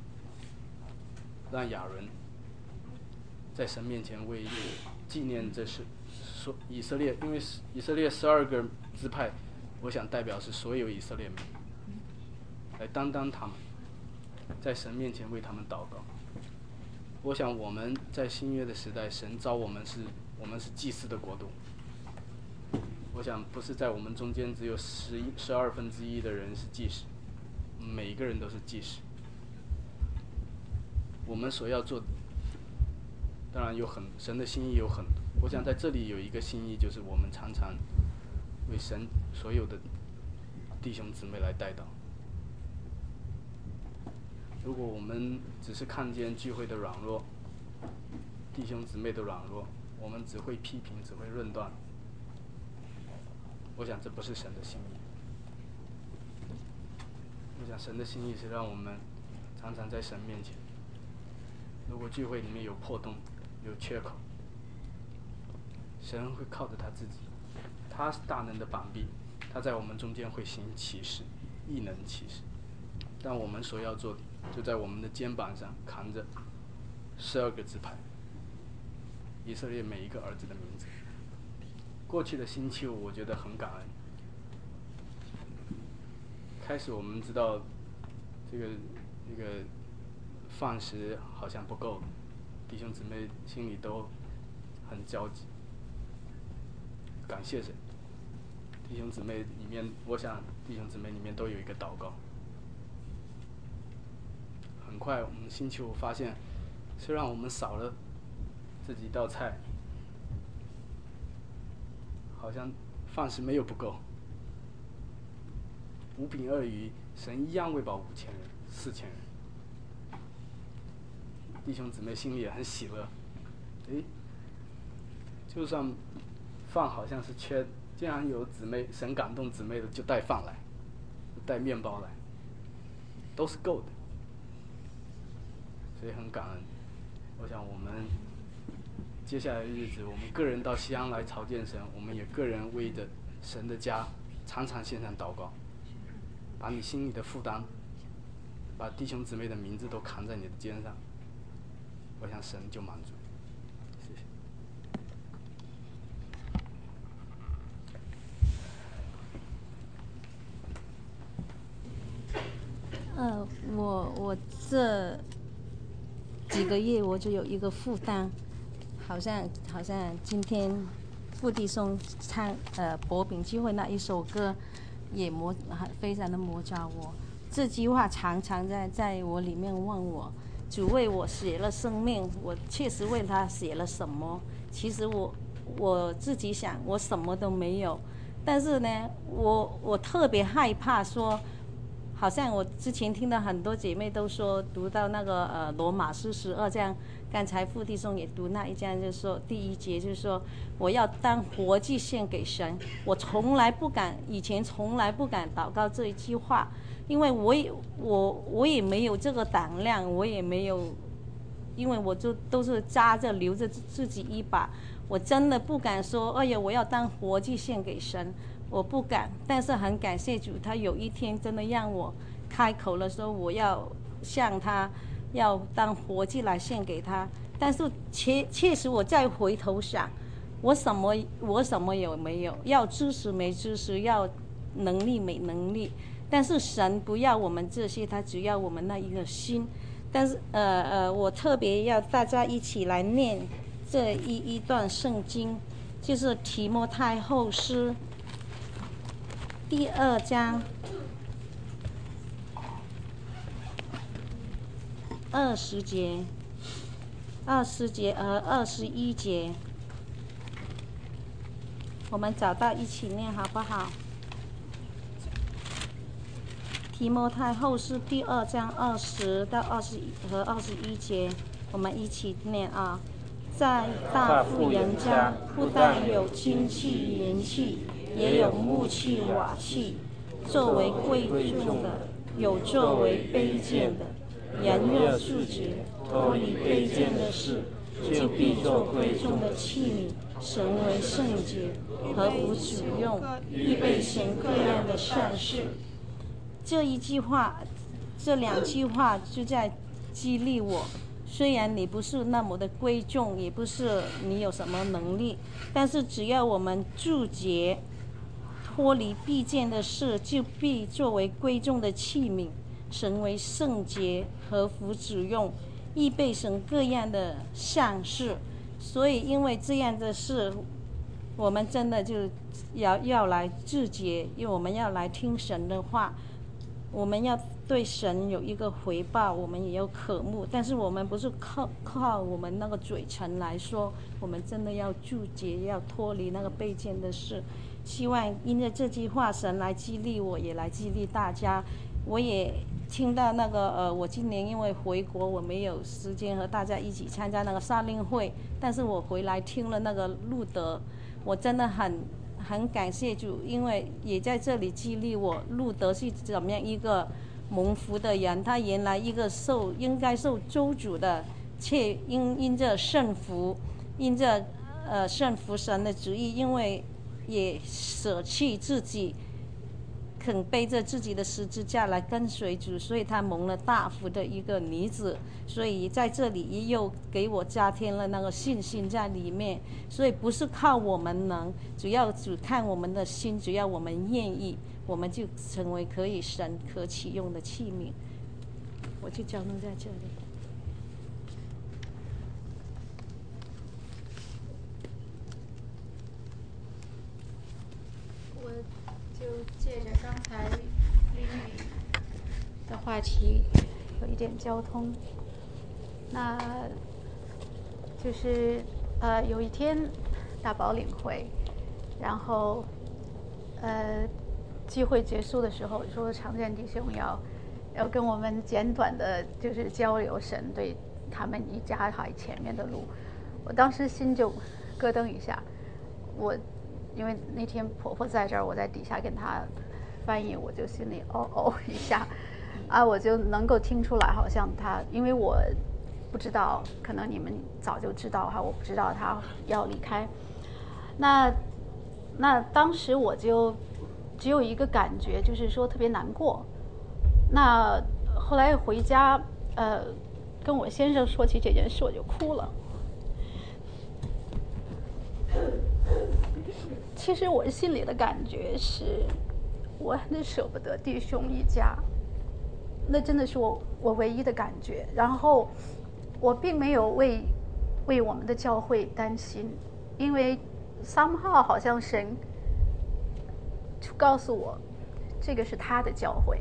让亚伦在神面前为纪念这是说以色列，因为以色列十二个支派，我想代表是所有以色列民，来担当他们，在神面前为他们祷告。我想我们在新约的时代，神召我们是我们是祭司的国度。我想不是在我们中间只有十一十二分之一的人是祭司，每一个人都是祭司。我们所要做的，当然有很神的心意有很多。我想在这里有一个心意，就是我们常常为神所有的弟兄姊妹来代祷。如果我们只是看见聚会的软弱，弟兄姊妹的软弱，我们只会批评，只会论断，我想这不是神的心意。我想神的心意是让我们常常在神面前，如果聚会里面有破洞，有缺口，神会靠着他自己，他是大能的膀臂，他在我们中间会行奇事，异能奇事。但我们所要做的，就在我们的肩膀上扛着十二个支派，以色列每一个儿子的名字。过去的星期五，我觉得很感恩。开始我们知道这个这个饭食好像不够，弟兄姊妹心里都很焦急。感谢神，弟兄姊妹里面，我想弟兄姊妹里面都有一个祷告。很快我们星期五发现，虽然我们少了这几道菜，好像饭食没有不够。五饼二鱼，神一样喂饱五千人、四千人。弟兄姊妹心里也很喜乐。诶，就算饭好像是缺，竟然有姊妹神感动姊妹的就带饭来，带面包来，都是够的。所以很感恩。我想我们接下来的日子，我们个人到西安来朝见神，我们也个人为着神的家常常献上祷告，把你心里的负担，把弟兄姊妹的名字都扛在你的肩上，我想神就满足。谢谢。 呃，我我这几个月我就有一个负担，好像好像今天傅弟兄唱呃薄饼聚会那一首歌，也磨非常的磨着我。这句话常常在在我里面问我，主为我写了生命，我确实为他写了什么？其实我我自己想，我什么都没有，但是呢，我我特别害怕说。好像我之前听到很多姐妹都说，读到那个呃罗马书十二章，刚才傅弟兄也读那一章，就是说第一节就是说我要当活祭献给神。我从来不敢，以前从来不敢祷告这一句话，因为我也我我也没有这个胆量，我也没有，因为我就都是扎着留着自己一把，我真的不敢说，哎呀，我要当活祭献给神。我不敢，但是很感谢主，他有一天真的让我开口了，说我要向他要当活祭来献给他。但是确确实我再回头想，我什么我什么有没有？要知识没知识，要能力没能力。但是神不要我们这些，他只要我们那一个心。但是呃呃，我特别要大家一起来念这一一段圣经，就是提摩太后书。第二章二十节、二十节和二十一节，我们找到一起念好不好？提摩太后书第二章二十到二十和二十一节，我们一起念啊！在大富人家，不但有金器、银器。也有木器、瓦器，作为贵重的，有作为卑贱的。人若素洁，脱离卑贱的事，就必做贵重的器皿， 神为圣洁，合乎主用，预备神各样的善事。这一句话，这两句话就在激励我。虽然你不是那么的贵重，也不是你有什么能力，但是只要我们注解脱离必见的事，就必作为贵重的器皿，神为圣洁，合乎主用，预备神各样的善事。所以因为这样的事，我们真的就要要来自觉，因为我们要来听神的话，我们要对神有一个回报，我们也要渴慕。但是我们不是靠靠我们那个嘴唇来说，我们真的要注解，要脱离那个卑贱的事。希望因着这句话，神来激励我，也来激励大家。我也听到那个呃，我今年因为回国，我没有时间和大家一起参加那个沙令会，但是我回来听了那个路德，我真的很很感谢主，因为也在这里激励我，路德是怎么样一个蒙福的人，他原来一个受应该受咒诅的，却因因着圣福，因着呃圣福神的旨意，因为也舍弃自己，肯背着自己的十字架来跟随主，所以她蒙了大福的一个女子。所以在这里也又给我加添了那个信心在里面。所以不是靠我们能，主要只看我们的心，只要我们愿意，我们就成为可以神可启用的器皿。我就交通在这里。 我就借着刚才林宇的话题有一点交通，那就是呃有一天大宝领会，然后呃聚会结束的时候说常见弟兄要要跟我们简短的就是交流神对他们一家孩前面的路，我当时心就咯噔一下，我因为那天婆婆在这儿，我在底下跟她翻译，我就心里哦哦一下，啊，我就能够听出来，好像她，因为我不知道，可能你们早就知道哈，我不知道她要离开。那那当时我就只有一个感觉，就是说特别难过。那后来回家，呃，跟我先生说起这件事，我就哭了。其实我心里的感觉是，我很舍不得弟兄一家，那真的是我我唯一的感觉。然后我并没有为为我们的教会担心，因为somehow好像神就告诉我，这个是他的教会，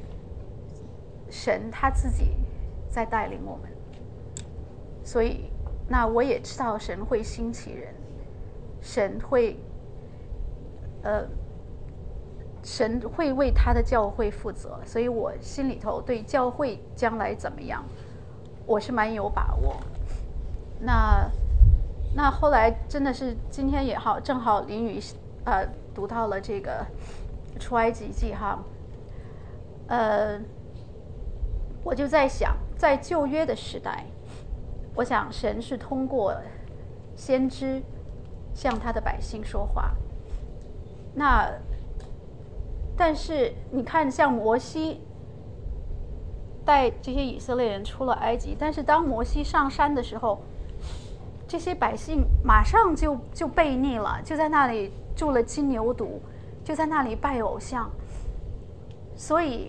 神他自己在带领我们，所以那我也知道神会兴起人，神会。呃，神会为他的教会负责，所以我心里头对教会将来怎么样，我是蛮有把握。那那后来真的是今天也好，正好林宇呃读到了这个出埃及记哈，呃，我就在想，在旧约的时代，我想神是通过先知向他的百姓说话。那，但是你看，像摩西带这些以色列人出了埃及，但是当摩西上山的时候，这些百姓马上就就悖逆了，就在那里住了金牛犊，就在那里拜偶像。所以，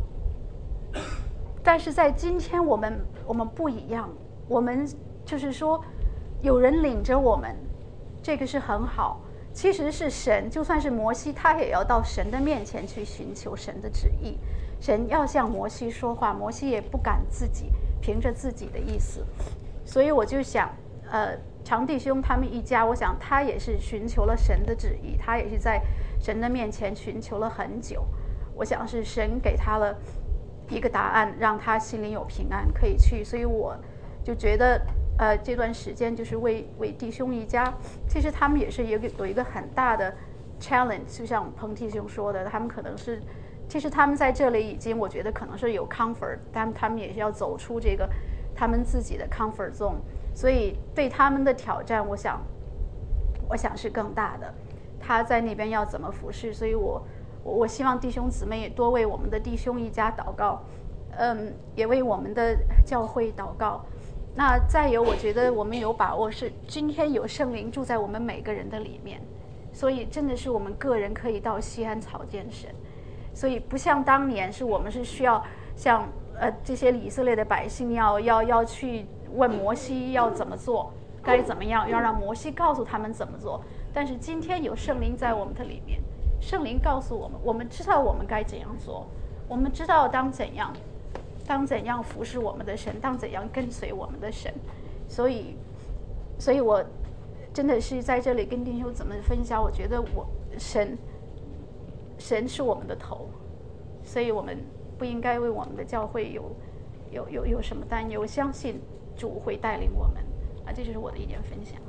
但是在今天我们我们不一样，我们就是说，有人领着我们，这个是很好。其实是神，就算是摩西，他也要到神的面前去寻求神的旨意。神要向摩西说话，摩西也不敢自己凭着自己的意思。所以我就想，呃，常弟兄他们一家，我想他也是寻求了神的旨意，他也是在神的面前寻求了很久。我想是神给他了一个答案，让他心里有平安，可以去。所以我就觉得。呃，这段时间就是为为弟兄一家，其实他们也是有一个有一个很大的 challenge， 就像彭弟兄说的，他们可能是，其实他们在这里已经，我觉得可能是有 comfort， 但他们也是要走出这个他们自己的 comfort zone， 所以对他们的挑战，我想， 我想是更大的。他在那边要怎么服侍，所以我我我希望弟兄姊妹也多为我们的弟兄一家祷告，嗯，也为我们的教会祷告。那再有，我觉得我们有把握是今天有圣灵住在我们每个人的里面，所以真的是我们个人可以到西安草见神。所以不像当年是我们是需要像呃这些以色列的百姓要要要去问摩西要怎么做，该怎么样，要让摩西告诉他们怎么做。但是今天有圣灵在我们的里面，圣灵告诉我们，我们知道我们该怎样做，我们知道当怎样。当怎样服侍我们的神，当怎样跟随我们的神，所以，所以我真的是在这里跟弟兄姊妹分享，我觉得我神，神是我们的头，所以我们不应该为我们的教会有有有有什么担忧，相信主会带领我们啊，这就是我的一点分享。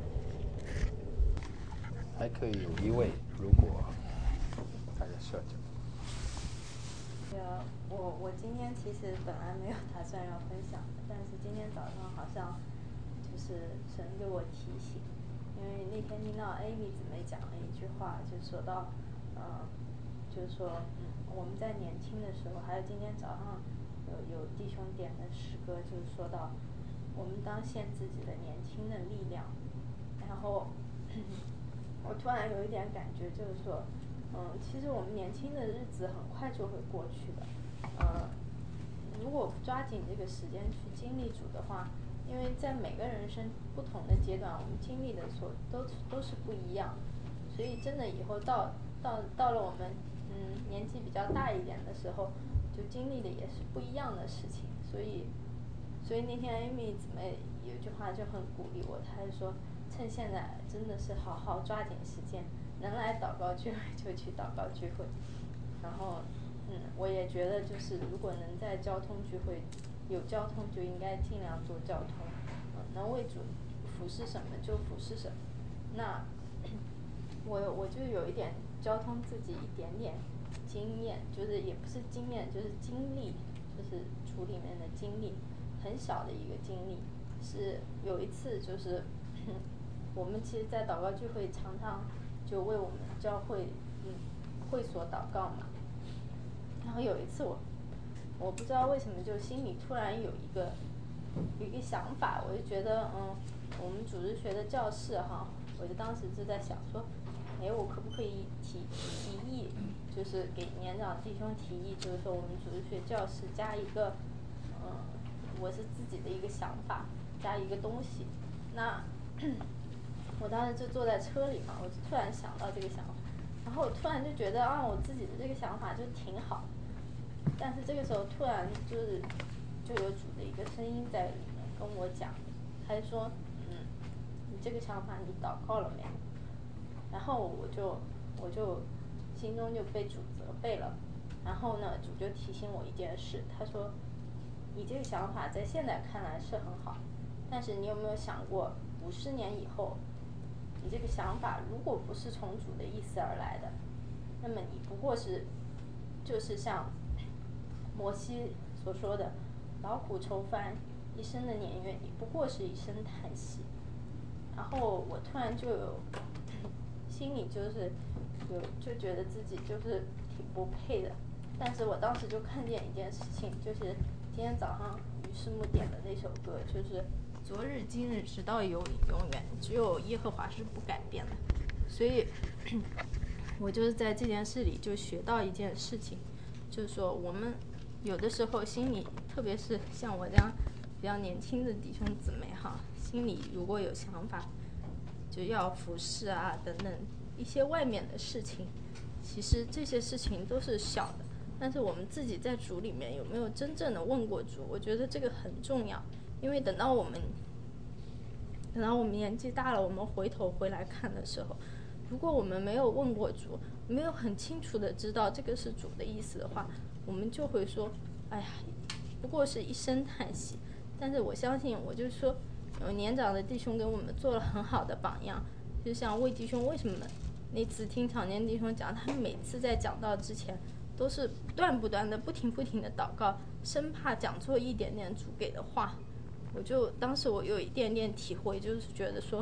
还可以有一位，如果大家需要讲。 对啊，我我今天其实本来没有打算要分享的，但是今天早上好像就是神给我提醒，因为那天听到 Amy 姊妹讲了一句话，就说到，呃，就是说，嗯，我们在年轻的时候，还有今天早上有有弟兄点的诗歌，就是说到，我们当献自己的年轻的力量，然后我突然有一点感觉，就是说。嗯，其实我们年轻的日子很快就会过去的，呃，如果不抓紧这个时间去经历主的话，因为在每个人生不同的阶段，我们经历的所都都是不一样，所以真的以后到到到了我们嗯年纪比较大一点的时候，就经历的也是不一样的事情，所以所以那天 Amy 姊妹有句话就很鼓励我，她就说趁现在真的是好好抓紧时间。能来祷告聚会就去祷告聚会，然后，嗯，我也觉得就是如果能在交通聚会有交通就应该尽量做交通，嗯，能为主服侍什么就服侍什么。那我我就有一点交通自己一点点经验，就是也不是经验，就是经历，就是主里面的经历，很小的一个经历，是有一次就是我们其实，在祷告聚会常常。就为我们教会，嗯，会所祷告嘛。然后有一次我，我不知道为什么就心里突然有一个，有一个想法，我就觉得，嗯，我们主日学的教室哈，我就当时就在想说，哎，我可不可以提提议，就是给年长弟兄提议，就是说我们主日学教室加一个，嗯，我是自己的一个想法，加一个东西，那。我当时就坐在车里嘛，我就突然想到这个想法，然后我突然就觉得啊，我自己的这个想法就挺好，但是这个时候突然就是就有主的一个声音在里面跟我讲，他就说，嗯，你这个想法你祷告了没有？然后我就我就心中就被主责备了，然后呢，主就提醒我一件事，他说，你这个想法在现在看来是很好，但是你有没有想过五十年以后？你这个想法如果不是从主的意思而来的，那么你不过是，就是像摩西所说的，劳苦愁烦，一生的年月，你不过是一声叹息。然后我突然就有，心里就是有就觉得自己就是挺不配的，但是我当时就看见一件事情，就是今天早上于师母点的那首歌，就是。昨日今日直到永永远，只有耶和华是不改变的。所以，我就是在这件事里就学到一件事情，就是说我们有的时候心里，特别是像我这样比较年轻的弟兄姊妹哈，心里如果有想法，就要服侍啊等等一些外面的事情，其实这些事情都是小的，但是我们自己在主里面有没有真正的问过主，我觉得这个很重要。因为等到我们，等到我们年纪大了，我们回头回来看的时候，如果我们没有问过主，没有很清楚的知道这个是主的意思的话，我们就会说，哎呀，不过是一声叹息。但是我相信，我就说，有年长的弟兄给我们做了很好的榜样，就像魏弟兄为什么那次听常年弟兄讲，他们每次在讲道之前都是不断不断的不停不停的祷告，生怕讲错一点点主给的话。我就当时我有一点点体会，就是觉得说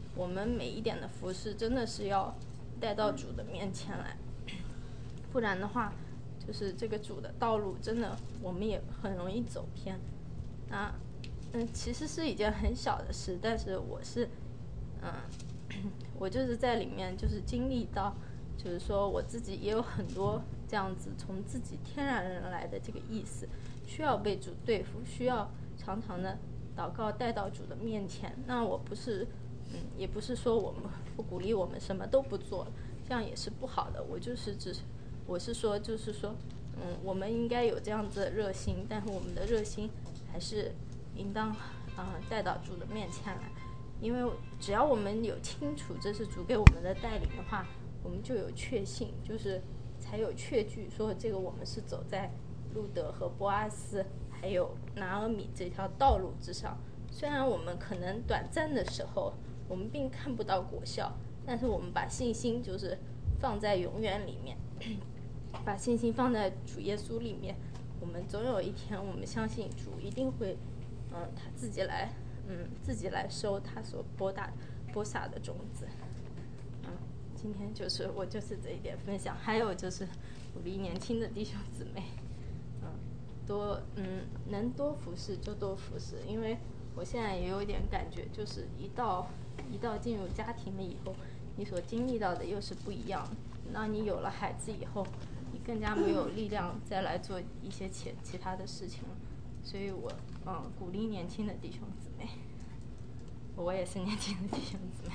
我们每一点的服事真的是要带到主的面前来，不然的话，就是这个主的道路真的我们也很容易走偏。那嗯，其实是一件很小的事，但是我是嗯，我就是在里面就是经历到，就是说我自己也有很多这样子从自己天然人来的这个意思，需要被主对付，需要常常的祷告带到主的面前。那我不是嗯，也不是说我们不鼓励我们什么都不做，这样也是不好的。我就是只我是说就是说嗯，我们应该有这样子的热心，但是我们的热心还是应当呃带到主的面前来，因为只要我们有清楚这是主给我们的带领的话，我们就有确信，就是才有确据说这个我们是走在路德和波阿斯还有拿俄米这条道路之上。虽然我们可能短暂的时候我们并看不到果效，但是我们把信心就是放在永远里面，把信心放在主耶稣里面，我们总有一天我们相信主一定会嗯，他自己来嗯，自己来收他所播打播撒的种子。嗯，今天就是我就是这一点分享，还有就是鼓励年轻的弟兄姊妹，嗯，多嗯能多服侍就多服侍，因为我现在也有一点感觉，就是一到一到进入家庭了以后，你所经历到的又是不一样的。那你有了孩子以后，你更加没有力量再来做一些其其他的事情了。所以我嗯鼓励年轻的弟兄姊妹，我也是年轻的弟兄姊妹。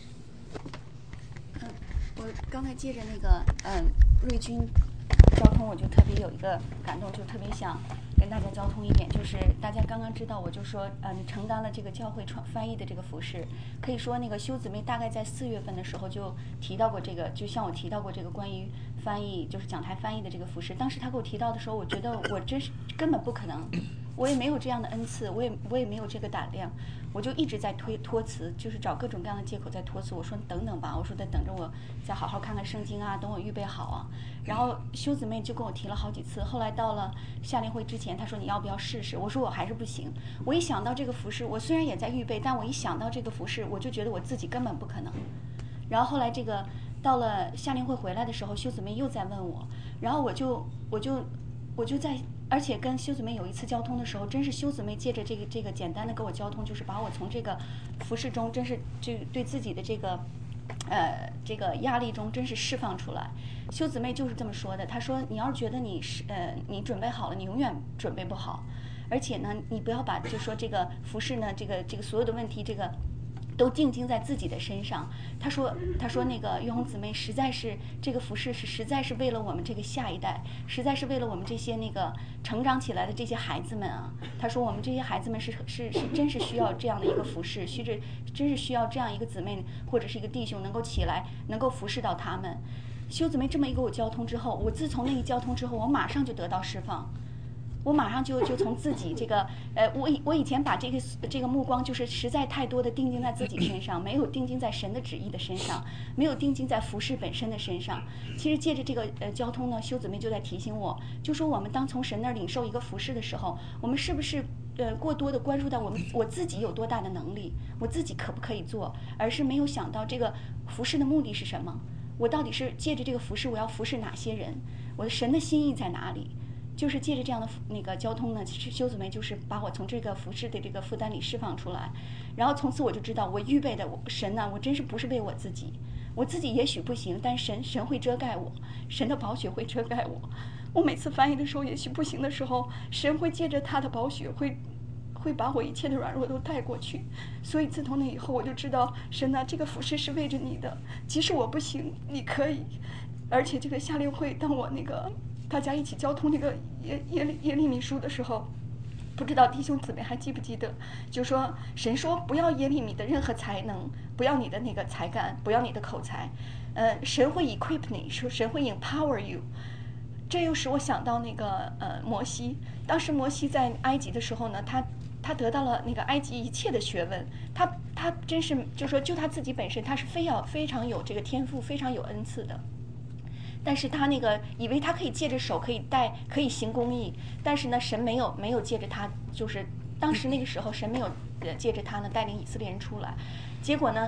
嗯，我刚才接着那个嗯瑞军交通，我就特别有一个感动，就特别想跟大家交通一点，就是大家刚刚知道，我就说呃你承担了这个教会传翻译的这个服事，可以说那个修姊妹大概在四月份的时候就提到过这个，就像我提到过这个关于翻译，就是讲台翻译的这个服事。当时他给我提到的时候，我觉得我真是根本不可能。我也没有这样的恩赐，我也我也没有这个胆量，我就一直在推托辞，就是找各种各样的借口在托辞。我说等等吧，我说得等着我再好好看看圣经啊，等我预备好啊。然后修姊妹就跟我提了好几次，后来到了夏令会之前，她说你要不要试试？我说我还是不行。我一想到这个服饰，我虽然也在预备，但我一想到这个服饰，我就觉得我自己根本不可能。然后后来这个到了夏令会回来的时候，修姊妹又在问我，然后我就我就我就在。而且跟修姊妹有一次交通的时候，真是修姊妹借着这个这个简单的跟我交通，就是把我从这个服事中，真是这对自己的这个呃这个压力中，真是释放出来。修姊妹就是这么说的，她说你要是觉得你是呃你准备好了，你永远准备不好。而且呢，你不要把就说这个服事呢，这个这个所有的问题这个。都定睛在自己的身上。他说：“他说那个玉红姊妹实在是这个服事是实在是为了我们这个下一代，实在是为了我们这些那个成长起来的这些孩子们啊。他说我们这些孩子们是是是真是需要这样的一个服事，需着真是需要这样一个姊妹或者是一个弟兄能够起来，能够服侍到他们。修姊妹这么一给我交通之后，我自从那一交通之后，我马上就得到释放。”我马上就就从自己这个呃，我以我以前把这个这个目光就是实在太多的定睛在自己身上，没有定睛在神的旨意的身上，没有定睛在服事本身的身上。其实借着这个呃交通呢，修姊妹就在提醒我，就说我们当从神那儿领受一个服事的时候，我们是不是呃过多的关注到我们我自己有多大的能力，我自己可不可以做，而是没有想到这个服事的目的是什么？我到底是借着这个服事，我要服事哪些人？我的神的心意在哪里？就是借着这样的那个交通呢，其实修姊妹就是把我从这个服事的这个负担里释放出来，然后从此我就知道我预备的我神呢，我真是不是为我自己，我自己也许不行，但神神会遮盖我，神的宝血会遮盖我。我每次翻译的时候，也许不行的时候，神会借着他的宝血会会把我一切的软弱都带过去。所以自从那以后，我就知道神呢，这个服事是为着你的，即使我不行，你可以。而且这个夏令会，当我那个。大家一起交通这个耶耶利耶利米书的时候，不知道弟兄姊妹还记不记得？就说神说不要耶利米的任何才能，不要你的那个才干，不要你的口才，呃，神会 equip 你，说神会 empower you。这又使我想到那个呃摩西，当时摩西在埃及的时候呢，他他得到了那个埃及一切的学问，他他真是就说就他自己本身，他是非要非常有这个天赋，非常有恩赐的。但是他那个以为他可以借着手可以带可以行公义，但是呢神没有没有借着他，就是当时那个时候神没有呃借着他呢带领以色列人出来，结果呢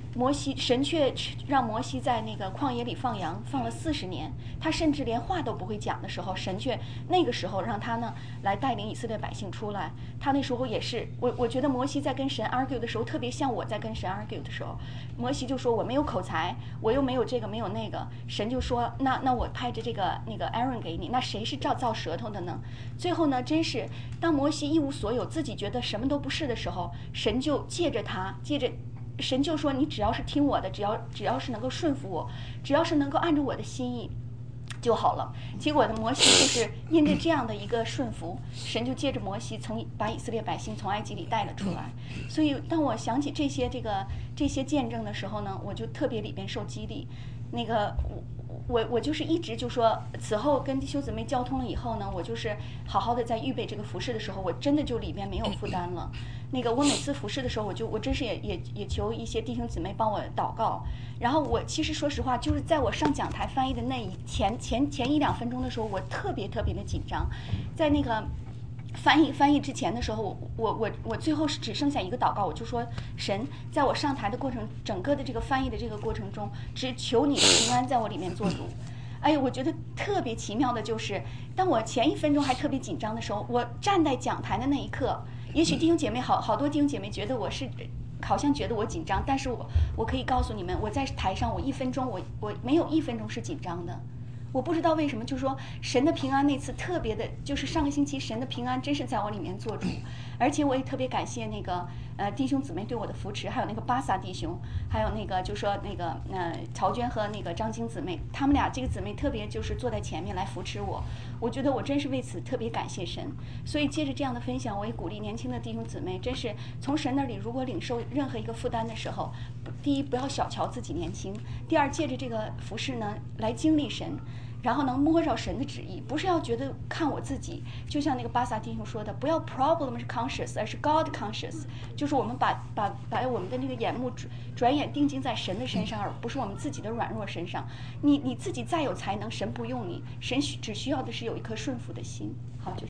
摩西神却让摩西在那个旷野里放羊，放了四十年，他甚至连话都不会讲的时候，神却那个时候让他呢来带领以色列百姓出来。他那时候也是，我我觉得摩西在跟神 argue 的时候，特别像我在跟神 argue 的时候，摩西就说我没有口才，我又没有这个没有那个，神就说那那我派着这个那个 Aaron 给你，那谁是造造舌头的呢？最后呢，真是当摩西一无所有，自己觉得什么都不是的时候，神就借着他，借着。神就说：“你只要是听我的，只要只要是能够顺服我，只要是能够按照我的心意就好了。”结果呢，摩西就是因着这样的一个顺服，神就借着摩西从把以色列百姓从埃及里带了出来。所以，当我想起这些这个这些见证的时候呢，我就特别里边受激励。那个我我我就是一直就说，此后跟弟兄姊妹交通了以后呢，我就是好好的在预备这个服事的时候，我真的就里边没有负担了。那个我每次服事的时候，我就我真是也也也求一些弟兄姊妹帮我祷告。然后我其实说实话，就是在我上讲台翻译的那一前前前一两分钟的时候，我特别特别的紧张。在那个翻译翻译之前的时候，我我我我最后是只剩下一个祷告，我就说神，在我上台的过程，整个的这个翻译的这个过程中，只求你的平安在我里面做主。哎，我觉得特别奇妙的就是，当我前一分钟还特别紧张的时候，我站在讲台的那一刻，也许弟兄姐妹好好多弟兄姐妹觉得我是好像觉得我紧张，但是我我可以告诉你们，我在台上我一分钟我我没有一分钟是紧张的。我不知道为什么，就是说神的平安那次特别的，就是上个星期神的平安真是在我里面做主，而且我也特别感谢那个呃弟兄姊妹对我的扶持，还有那个巴萨弟兄，还有那个就说那个呃曹娟和那个张晶姊妹，他们俩这个姊妹特别就是坐在前面来扶持我，我觉得我真是为此特别感谢神。所以借着这样的分享，我也鼓励年轻的弟兄姊妹，真是从神那里如果领受任何一个负担的时候，第一不要小瞧自己年轻，第二借着这个服事呢来经历神。然后能摸着神的旨意，不是要觉得看我自己，就像那个巴萨弟兄说的，不要 problem conscious， 而是 God conscious， 就是我们把把把我们的那个眼目转眼定睛在神的身上，而不是我们自己的软弱身上。你你自己再有才能，神不用你，神只需要的是有一颗顺服的心。好，就。